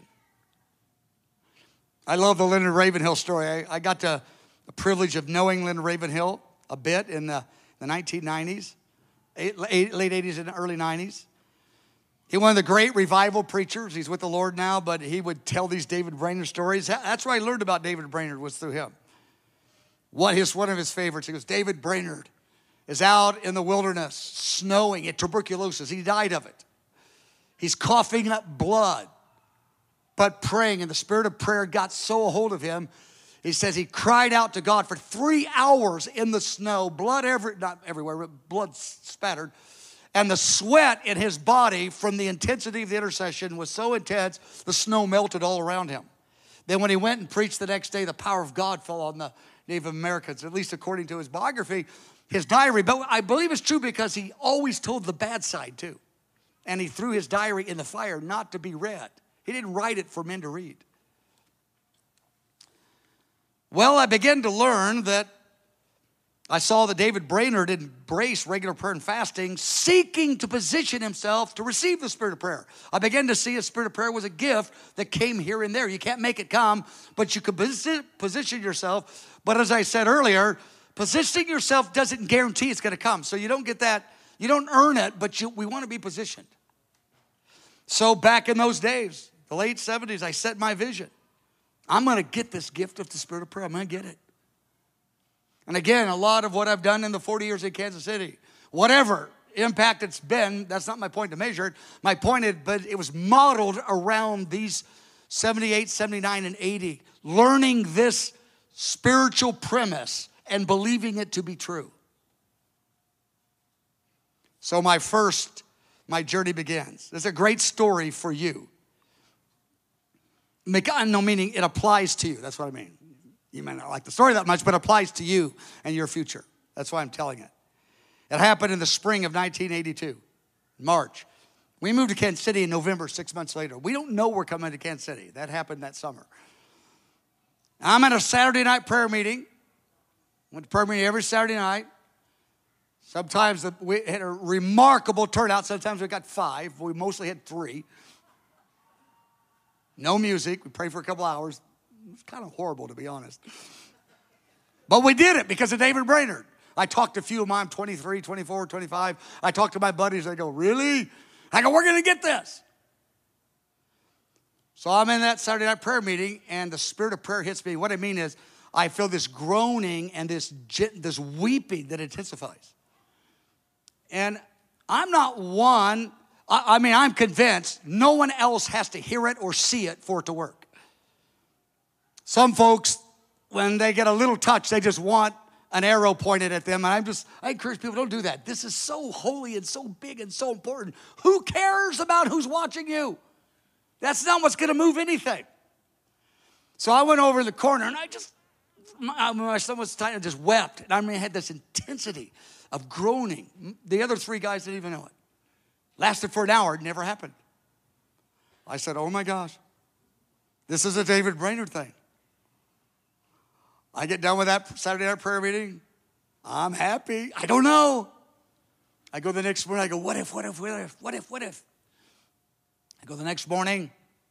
I love the Leonard Ravenhill story. I, I got to, the privilege of knowing Leonard Ravenhill a bit in the, the nineteen nineties, eight, late eighties and early nineties. He was one of the great revival preachers. He's with the Lord now, but he would tell these David Brainerd stories. That's where I learned about David Brainerd, was through him. What his, one of his favorites, he goes, David Brainerd is out in the wilderness, snowing, at tuberculosis. He died of it. He's coughing up blood, but praying, and the spirit of prayer got so a hold of him. He says he cried out to God for three hours in the snow, blood every, not everywhere, but blood spattered. And the sweat in his body from the intensity of the intercession was so intense, the snow melted all around him. Then when he went and preached the next day, the power of God fell on the Native Americans, at least according to his biography, his diary. But I believe it's true because he always told the bad side too. And he threw his diary in the fire not to be read. He didn't write it for men to read. Well, I began to learn that I saw that David Brainerd embraced regular prayer and fasting, seeking to position himself to receive the spirit of prayer. I began to see a spirit of prayer was a gift that came here and there. You can't make it come, but you can position yourself. But as I said earlier, positioning yourself doesn't guarantee it's going to come. So you don't get that, you don't earn it, but you, we want to be positioned. So back in those days, the late seventies, I set my vision. I'm going to get this gift of the spirit of prayer. I'm going to get it. And again, a lot of what I've done in the forty years in Kansas City, whatever impact it's been. That's not my point to measure it. My point is, but it was modeled around these seventy-eight, seventy-nine, and eighty, learning this spiritual premise and believing it to be true. So my first, my journey begins. It's a great story for you. No, meaning it applies to you. That's what I mean. You may not like the story that much, but it applies to you and your future. That's why I'm telling it. It happened in the spring of nineteen eighty-two, March. We moved to Kansas City in November, six months later. We don't know we're coming to Kansas City. That happened that summer. I'm at a Saturday night prayer meeting. Went to prayer meeting every Saturday night. Sometimes we had a remarkable turnout. Sometimes we got five. We mostly had three. No music. We prayed for a couple hours. It was kind of horrible, to be honest. But we did it because of David Brainerd. I talked to a few of mine, twenty-three, twenty-four, twenty-five. I talked to my buddies. They go, really? I go, we're going to get this. So I'm in that Saturday night prayer meeting, and the spirit of prayer hits me. What I mean is I feel this groaning and this, this weeping that intensifies. And I'm not one, I, I mean, I'm convinced no one else has to hear it or see it for it to work. Some folks, when they get a little touch, they just want an arrow pointed at them. And I'm just, I encourage people, don't do that. This is so holy and so big and so important. Who cares about who's watching you? That's not what's going to move anything. So I went over to the corner and I just, my, my son was tight and just wept. And I mean, I had this intensity of groaning. The other three guys didn't even know it. Lasted for an hour. It never happened. I said, oh my gosh, this is a David Brainerd thing. I get done with that Saturday night prayer meeting. I'm happy. I don't know. I go the next morning. I go, what if, what if, what if, what if, what if? I go the next morning.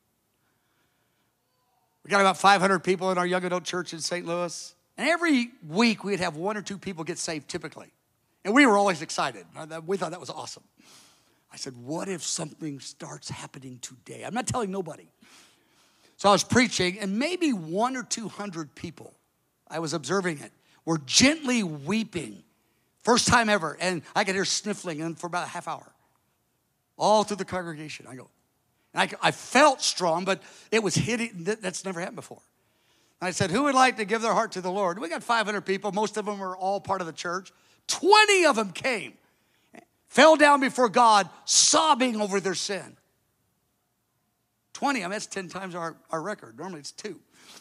We got about five hundred people in our young adult church in Saint Louis. And every week we'd have one or two people get saved typically. And we were always excited. We thought that was awesome. I said, what if something starts happening today? I'm not telling nobody. So I was preaching, and maybe one or two hundred people, I was observing it, were gently weeping. First time ever. And I could hear sniffling and for about a half hour. All through the congregation. I go, and I, I felt strong, but it was hitting. That's never happened before. And I said, who would like to give their heart to the Lord? We got five hundred people. Most of them were all part of the church. twenty of them came. Fell down before God, sobbing over their sin. twenty, I mean, that's ten times our, our record. Normally it's two.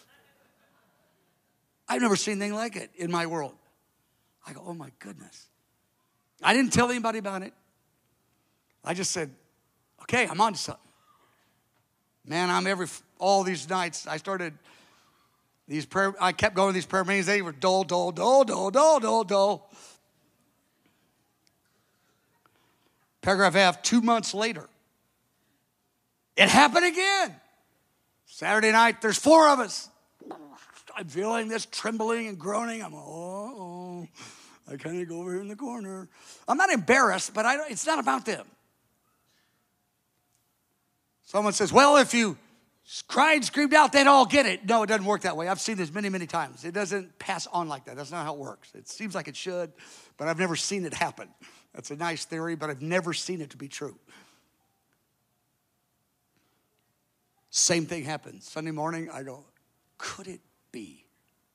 I've never seen anything like it in my world. I go, oh my goodness. I didn't tell anybody about it. I just said, okay, I'm on to something. Man, I'm every, all these nights, I started these prayer, I kept going to these prayer meetings. They were dull, dull, dull, dull, dull, dull, dull. Paragraph F, two months later, it happened again. Saturday night, there's four of us. I'm feeling this trembling and groaning. I'm, oh, oh. I kind of go over here in the corner. I'm not embarrassed, but I don't, it's not about them. Someone says, well, if you cried and screamed out, they'd all get it. No, it doesn't work that way. I've seen this many, many times. It doesn't pass on like that. That's not how it works. It seems like it should, but I've never seen it happen. That's a nice theory, but I've never seen it to be true. Same thing happened. Sunday morning, I go, could it be?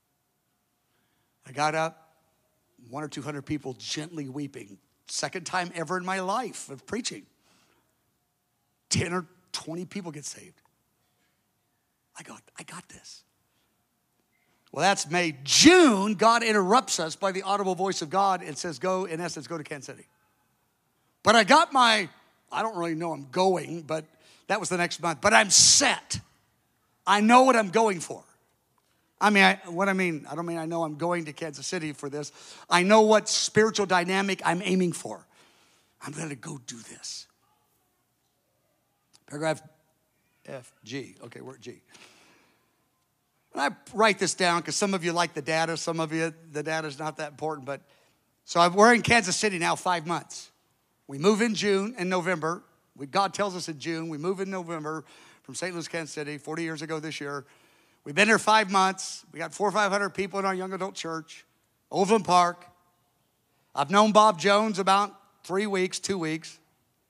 I got up, one or two hundred people gently weeping. Second time ever in my life of preaching. ten or twenty people get saved. I go, I got this. Well, that's May. June, God interrupts us by the audible voice of God and says, go, in essence, go to Kansas City. But I got my, I don't really know I'm going, but that was the next month. But I'm set. I know what I'm going for. I mean, I, what I mean, I don't mean I know I'm going to Kansas City for this. I know what spiritual dynamic I'm aiming for. I'm going to go do this. Paragraph F, G. Okay, we're at G. And I write this down because some of you like the data. Some of you, the data's not that important. But so we're in Kansas City now five months. We move in June and November. We, God tells us in June. We move in November from Saint Louis, Kansas City, forty years ago this year. We've been here five months. We got four or five hundred people in our young adult church, Overland Park. I've known Bob Jones about three weeks, two weeks.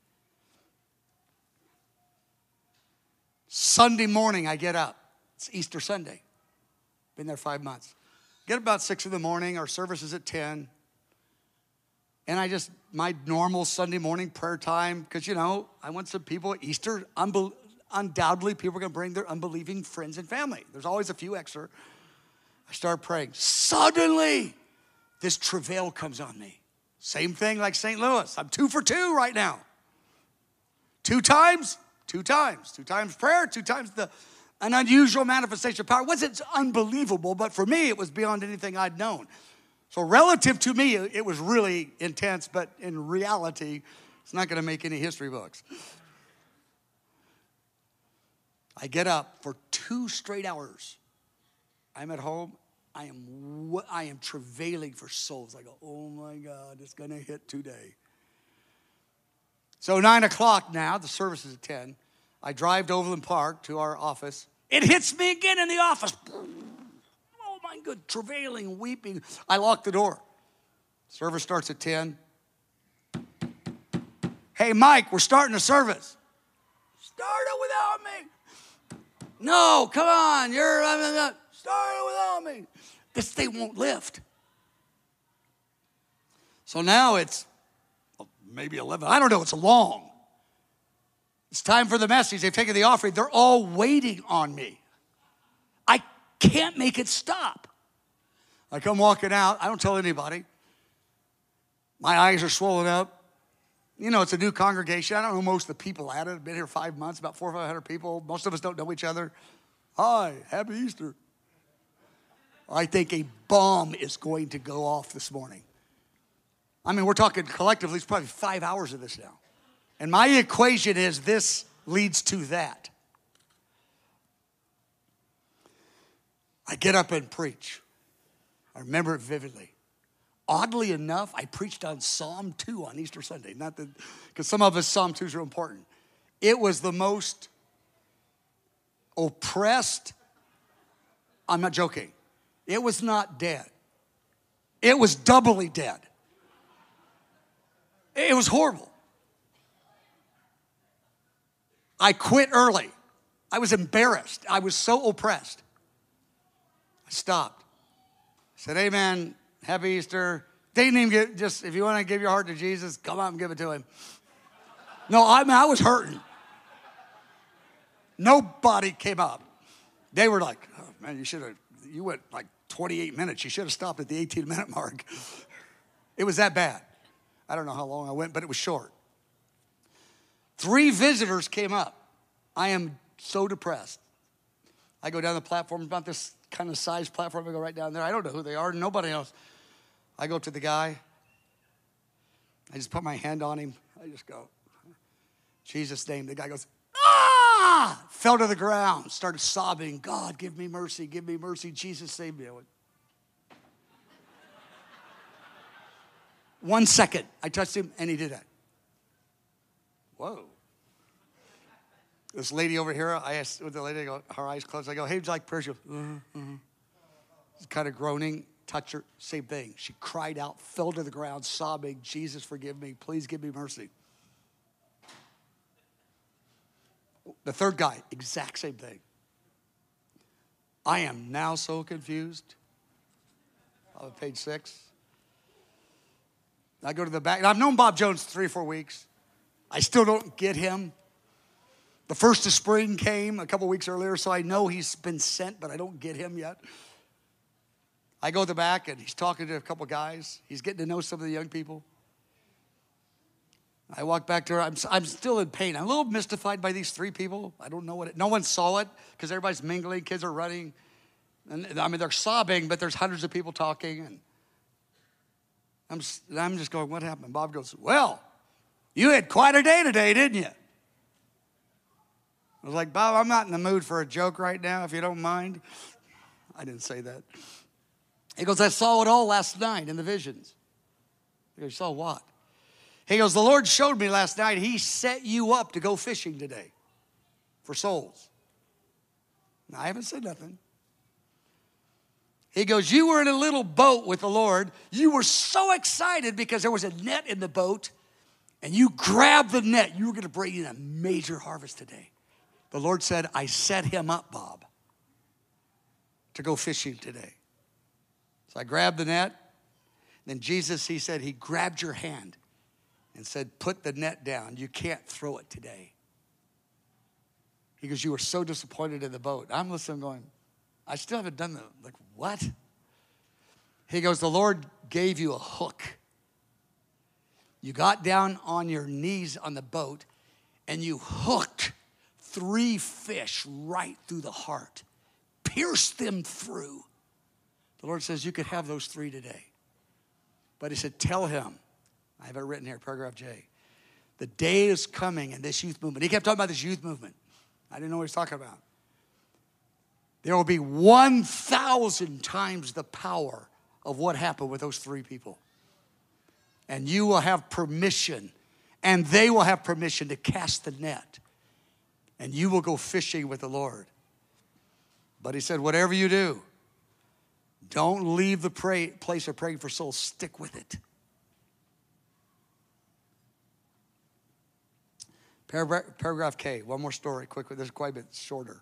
Sunday morning, I get up. It's Easter Sunday. Been there five months. Get up about six in the morning. Our service is at ten. And I just, my normal Sunday morning prayer time, because, you know, I want some people at Easter, unbe- undoubtedly people are going to bring their unbelieving friends and family. There's always a few extra. I start praying. Suddenly, this travail comes on me. Same thing like Saint Louis. I'm two for two right now. Two times, two times. Two times prayer, two times the an unusual manifestation of power. It wasn't unbelievable, but for me, it was beyond anything I'd known. So relative to me, it was really intense, but in reality, it's not going to make any history books. I get up for two straight hours. I'm at home. I am I am travailing for souls. I go, oh my God, it's going to hit today. So nine o'clock now, the service is at ten. I drive to Overland Park to our office. It hits me again in the office. Oh my God, travailing, weeping. I lock the door. Service starts at ten. Hey, Mike, we're starting a service. Start it without me. No, come on, you're, uh, start it without me. This thing won't lift. So now it's maybe eleven. I don't know, it's long. It's time for the message. They've taken the offering. They're all waiting on me. I can't make it stop. I come walking out. I don't tell anybody. My eyes are swollen up. You know, it's a new congregation. I don't know most of the people at it. I've been here five months, about four or five hundred people. Most of us don't know each other. Hi, happy Easter. I think a bomb is going to go off this morning. I mean, we're talking collectively, it's probably five hours of this now. And my equation is this leads to that. I get up and preach. I remember it vividly. Oddly enough, I preached on Psalm two on Easter Sunday. Not that, because some of us, Psalm two is real important. It was the most oppressed, I'm not joking. It was not dead. It was doubly dead. It was horrible. I quit early. I was embarrassed. I was so oppressed. I stopped. I said, amen, happy Easter. They didn't even get, just, if you want to give your heart to Jesus, come out and give it to him. No, I mean, I was hurting. Nobody came up. They were like, oh, man, you should have, you went like twenty-eight minutes. You should have stopped at the eighteen minute mark. It was that bad. I don't know how long I went, but it was short. Three visitors came up. I am so depressed. I go down the platform, about this kind of size platform. I go right down there. I don't know who they are. Nobody else. I go to the guy. I just put my hand on him. I just go, Jesus' name. The guy goes, ah! Fell to the ground. Started sobbing. God, give me mercy. Give me mercy. Jesus, save me. I went, one second. I touched him, and he did that. Whoa. This lady over here, I asked with the lady, I go, her eyes closed. I go, hey, would you like prayer? She goes, mm-hmm, mm-hmm. She's kind of groaning, touch her, same thing. She cried out, fell to the ground, sobbing, Jesus, forgive me. Please give me mercy. The third guy, exact same thing. I am now so confused. On page six. I go to the back. And I've known Bob Jones three or four weeks. I still don't get him. The first of spring came a couple weeks earlier, so I know he's been sent, but I don't get him yet. I go to the back, and he's talking to a couple guys. He's getting to know some of the young people. I walk back to her. I'm, I'm still in pain. I'm a little mystified by these three people. I don't know what it, no one saw it because everybody's mingling. Kids are running. And I mean, they're sobbing, but there's hundreds of people talking. And I'm, I'm just going, what happened? Bob goes, well, you had quite a day today, didn't you? I was like, Bob, I'm not in the mood for a joke right now, if you don't mind. I didn't say that. He goes, I saw it all last night in the visions. I go, you saw what? He goes, the Lord showed me last night. He set you up to go fishing today for souls. Now, I haven't said nothing. He goes, you were in a little boat with the Lord. You were so excited because there was a net in the boat. and you grab the net, you're going to bring in a major harvest today. The Lord said, I set him up, Bob, to go fishing today. So I grabbed the net. Then Jesus, he said, he grabbed your hand and said, put the net down. You can't throw it today. He goes, you were so disappointed in the boat. I'm listening going, I still haven't done the, like, what? He goes, the Lord gave you a hook. You got down on your knees on the boat and you hooked three fish right through the heart, pierced them through. The Lord says you could have those three today. But he said, tell him, I have it written here, paragraph J, the day is coming in this youth movement. He kept talking about this youth movement. I didn't know what he was talking about. There will be one thousand times the power of what happened with those three people. And you will have permission, and they will have permission to cast the net. And you will go fishing with the Lord. But he said, whatever you do, don't leave the pray, place of praying for souls. Stick with it. Paragraph, paragraph K, one more story, quickly. This is quite a bit shorter.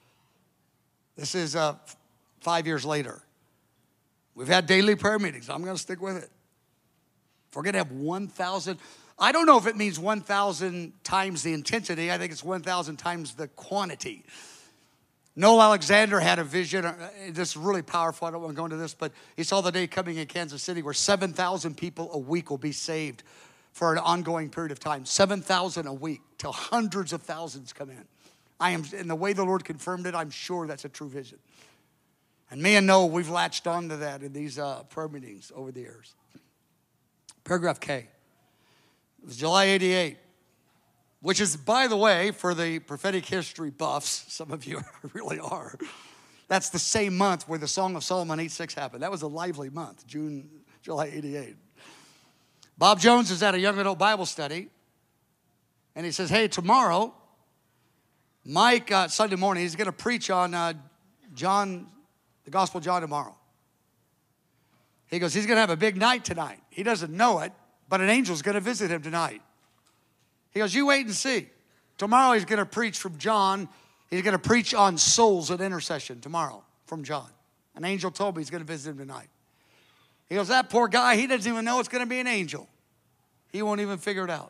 This is uh, five years later. We've had daily prayer meetings. I'm going to stick with it. If we're going to have one thousand, I don't know if it means one thousand times the intensity. I think it's one thousand times the quantity. Noel Alexander had a vision. This is really powerful. I don't want to go into this, but he saw the day coming in Kansas City where seven thousand people a week will be saved for an ongoing period of time. seven thousand a week till hundreds of thousands come in. I am, in the way the Lord confirmed it, I'm sure that's a true vision. And me and Noel, we've latched onto that in these uh, prayer meetings over the years. Paragraph K. It was July eighty-eight, which is, by the way, for the prophetic history buffs, some of you really are, that's the same month where the Song of Solomon eight six happened. That was a lively month, June, July eighty-eight. Bob Jones is at a young adult Bible study, and he says, hey, tomorrow, Mike, uh, Sunday morning, he's going to preach on uh, John, the Gospel of John tomorrow. He goes, he's going to have a big night tonight. He doesn't know it, but an angel's going to visit him tonight. He goes, you wait and see. Tomorrow he's going to preach from John. He's going to preach on souls and intercession tomorrow from John. An angel told me he's going to visit him tonight. He goes, that poor guy, he doesn't even know it's going to be an angel. He won't even figure it out.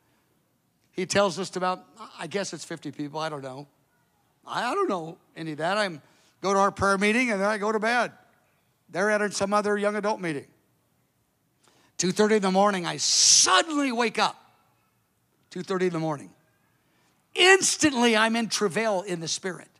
He tells us about, I guess it's fifty people, I don't know. I don't know any of that. I go to our prayer meeting and then I go to bed. They're at some other young adult meeting. two thirty in the morning, I suddenly wake up. two thirty in the morning. Instantly, I'm in travail in the spirit.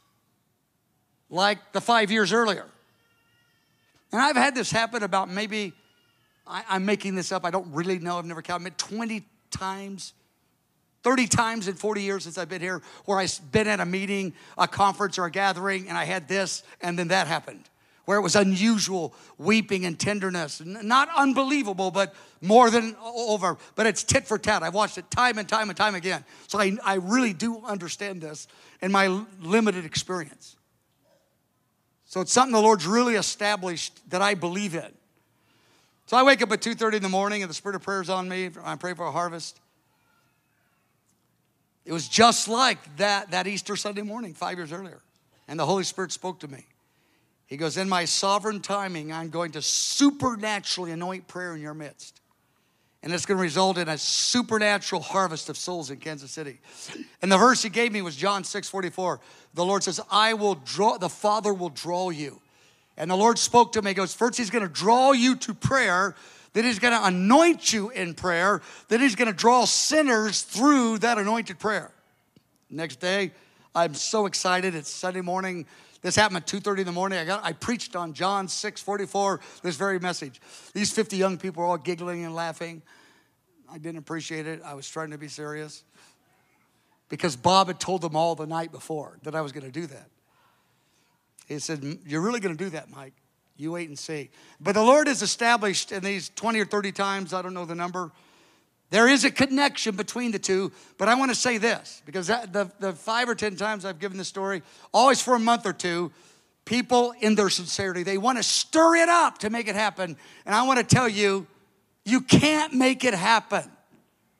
Like the five years earlier. And I've had this happen about maybe, I, I'm making this up, I don't really know, I've never counted, twenty times, thirty times in forty years since I've been here, where I've been at a meeting, a conference, or a gathering, and I had this, and then that happened. Where it was unusual weeping and tenderness. Not unbelievable, but more than over. But it's tit for tat. I've watched it time and time and time again. So I, I really do understand this in my limited experience. So it's something the Lord's really established that I believe in. So I wake up at two thirty in the morning and the spirit of prayer is on me. I pray for a harvest. It was just like that, that Easter Sunday morning, five years earlier. And the Holy Spirit spoke to me. He goes, in my sovereign timing, I'm going to supernaturally anoint prayer in your midst. And it's going to result in a supernatural harvest of souls in Kansas City. And the verse he gave me was John six forty-four. The Lord says, I will draw, the Father will draw you. And the Lord spoke to me. He goes, first he's going to draw you to prayer. Then he's going to anoint you in prayer. Then he's going to draw sinners through that anointed prayer. Next day, I'm so excited. It's Sunday morning. This happened at two thirty in the morning. I got, I preached on John six forty-four, this very message. These fifty young people were all giggling and laughing. I didn't appreciate it. I was trying to be serious. Because Bob had told them all the night before that I was going to do that. He said, you're really going to do that, Mike. You wait and see. But the Lord has established in these twenty or thirty times, I don't know the number, there is a connection between the two, but I want to say this, because that, the, the five or ten times I've given this story, always for a month or two, people in their sincerity, they want to stir it up to make it happen. And I want to tell you, you can't make it happen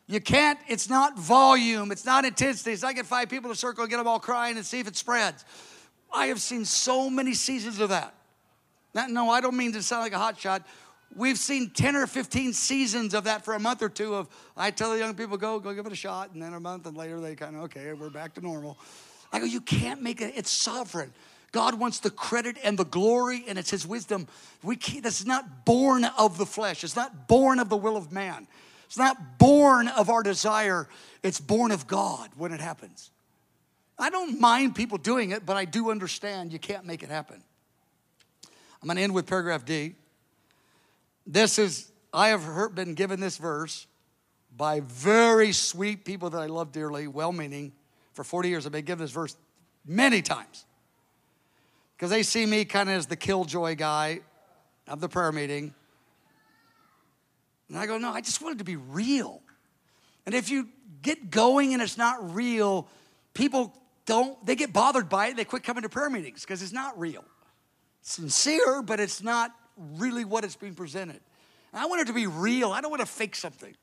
You can't, it's not volume, it's not intensity. It's not get five people in a circle and get them all crying and see if it spreads. I have seen so many seasons of that. Now, no, I don't mean to sound like a hot shot. We've seen ten or fifteen seasons of that for a month or two of, I tell the young people, go, go give it a shot. And then a month and later they kind of, okay, we're back to normal. I go, you can't make it, it's sovereign. God wants the credit and the glory, and it's his wisdom. We can't, this is not born of the flesh. It's not born of the will of man. It's not born of our desire. It's born of God when it happens. I don't mind people doing it, but I do understand you can't make it happen. I'm going to end with paragraph D. This is, I have heard, been given this verse by very sweet people that I love dearly, well-meaning. For forty years, I've been given this verse many times. Because they see me kind of as the killjoy guy of the prayer meeting. And I go, no, I just want it to be real. And if you get going and it's not real, people don't, they get bothered by it. They quit coming to prayer meetings because it's not real. It's sincere, but it's not really what it's being presented. And I want it to be real. I don't want to fake something.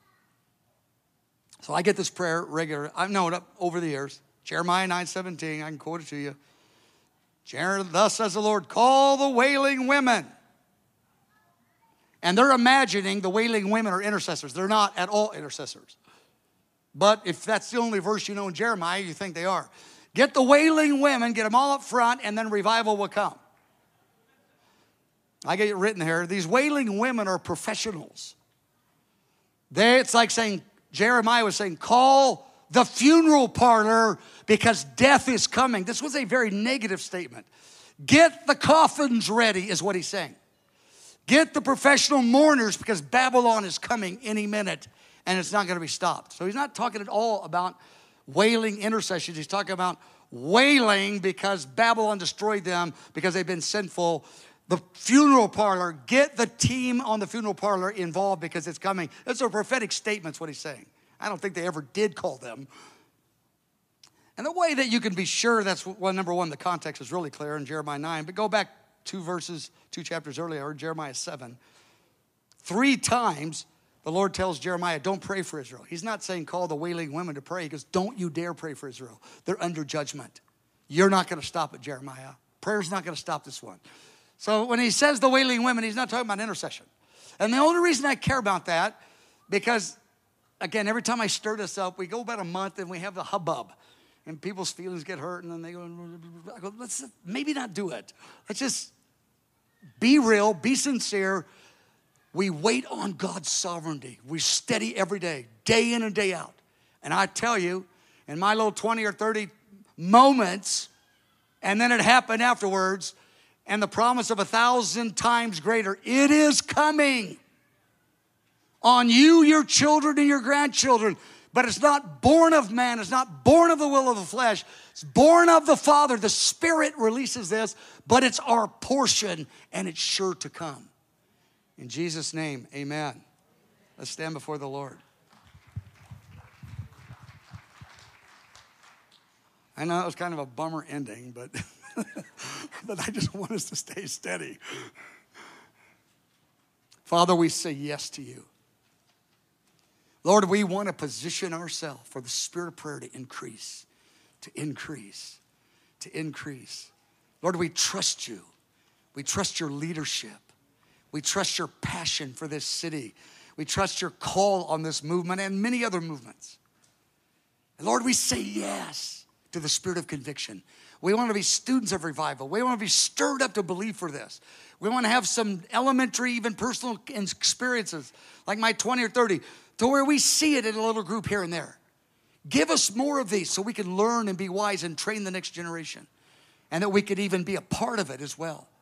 So I get this prayer regular. I've known it over the years. Jeremiah nine seventeen, I can quote it to you. Thus says the Lord, call the wailing women. And they're imagining the wailing women are intercessors. They're not at all intercessors. But if that's the only verse you know in Jeremiah, you think they are. Get the wailing women, get them all up front, and then revival will come. I get it written here. These wailing women are professionals. They, it's like saying, Jeremiah was saying, call the funeral parlor because death is coming. This was a very negative statement. Get the coffins ready is what he's saying. Get the professional mourners because Babylon is coming any minute and it's not going to be stopped. So he's not talking at all about wailing intercessions. He's talking about wailing because Babylon destroyed them because they've been sinful. The funeral parlor, get the team on the funeral parlor involved because it's coming. It's a prophetic statement, is what he's saying. I don't think they ever did call them. And the way that you can be sure that's, well, number one, the context is really clear in Jeremiah nine. But go back two verses, two chapters earlier, Jeremiah seven. Three times the Lord tells Jeremiah, don't pray for Israel. He's not saying call the wailing women to pray. He goes, don't you dare pray for Israel. They're under judgment. You're not going to stop it, Jeremiah. Prayer's not going to stop this one. So when he says the wailing women, he's not talking about intercession. And the only reason I care about that, because, again, every time I stir this up, we go about a month and we have the hubbub. And people's feelings get hurt, and then they go, I go, let's maybe not do it. Let's just be real, be sincere. We wait on God's sovereignty. We steady every day, day in and day out. And I tell you, in my little twenty or thirty moments, and then it happened afterwards, and the promise of a thousand times greater, it is coming on you, your children, and your grandchildren. But it's not born of man. It's not born of the will of the flesh. It's born of the Father. The Spirit releases this, but it's our portion, and it's sure to come. In Jesus' name, amen. Let's stand before the Lord. I know it was kind of a bummer ending, but, but I just want us to stay steady. Father, we say yes to you. Lord, we want to position ourselves for the spirit of prayer to increase, to increase, to increase. Lord, we trust you. We trust your leadership. We trust your passion for this city. We trust your call on this movement and many other movements. And Lord, we say yes to the spirit of conviction. We want to be students of revival. We want to be stirred up to believe for this. We want to have some elementary, even personal experiences, like my twenty or thirty, to where we see it in a little group here and there. Give us more of these so we can learn and be wise and train the next generation. And that we could even be a part of it as well.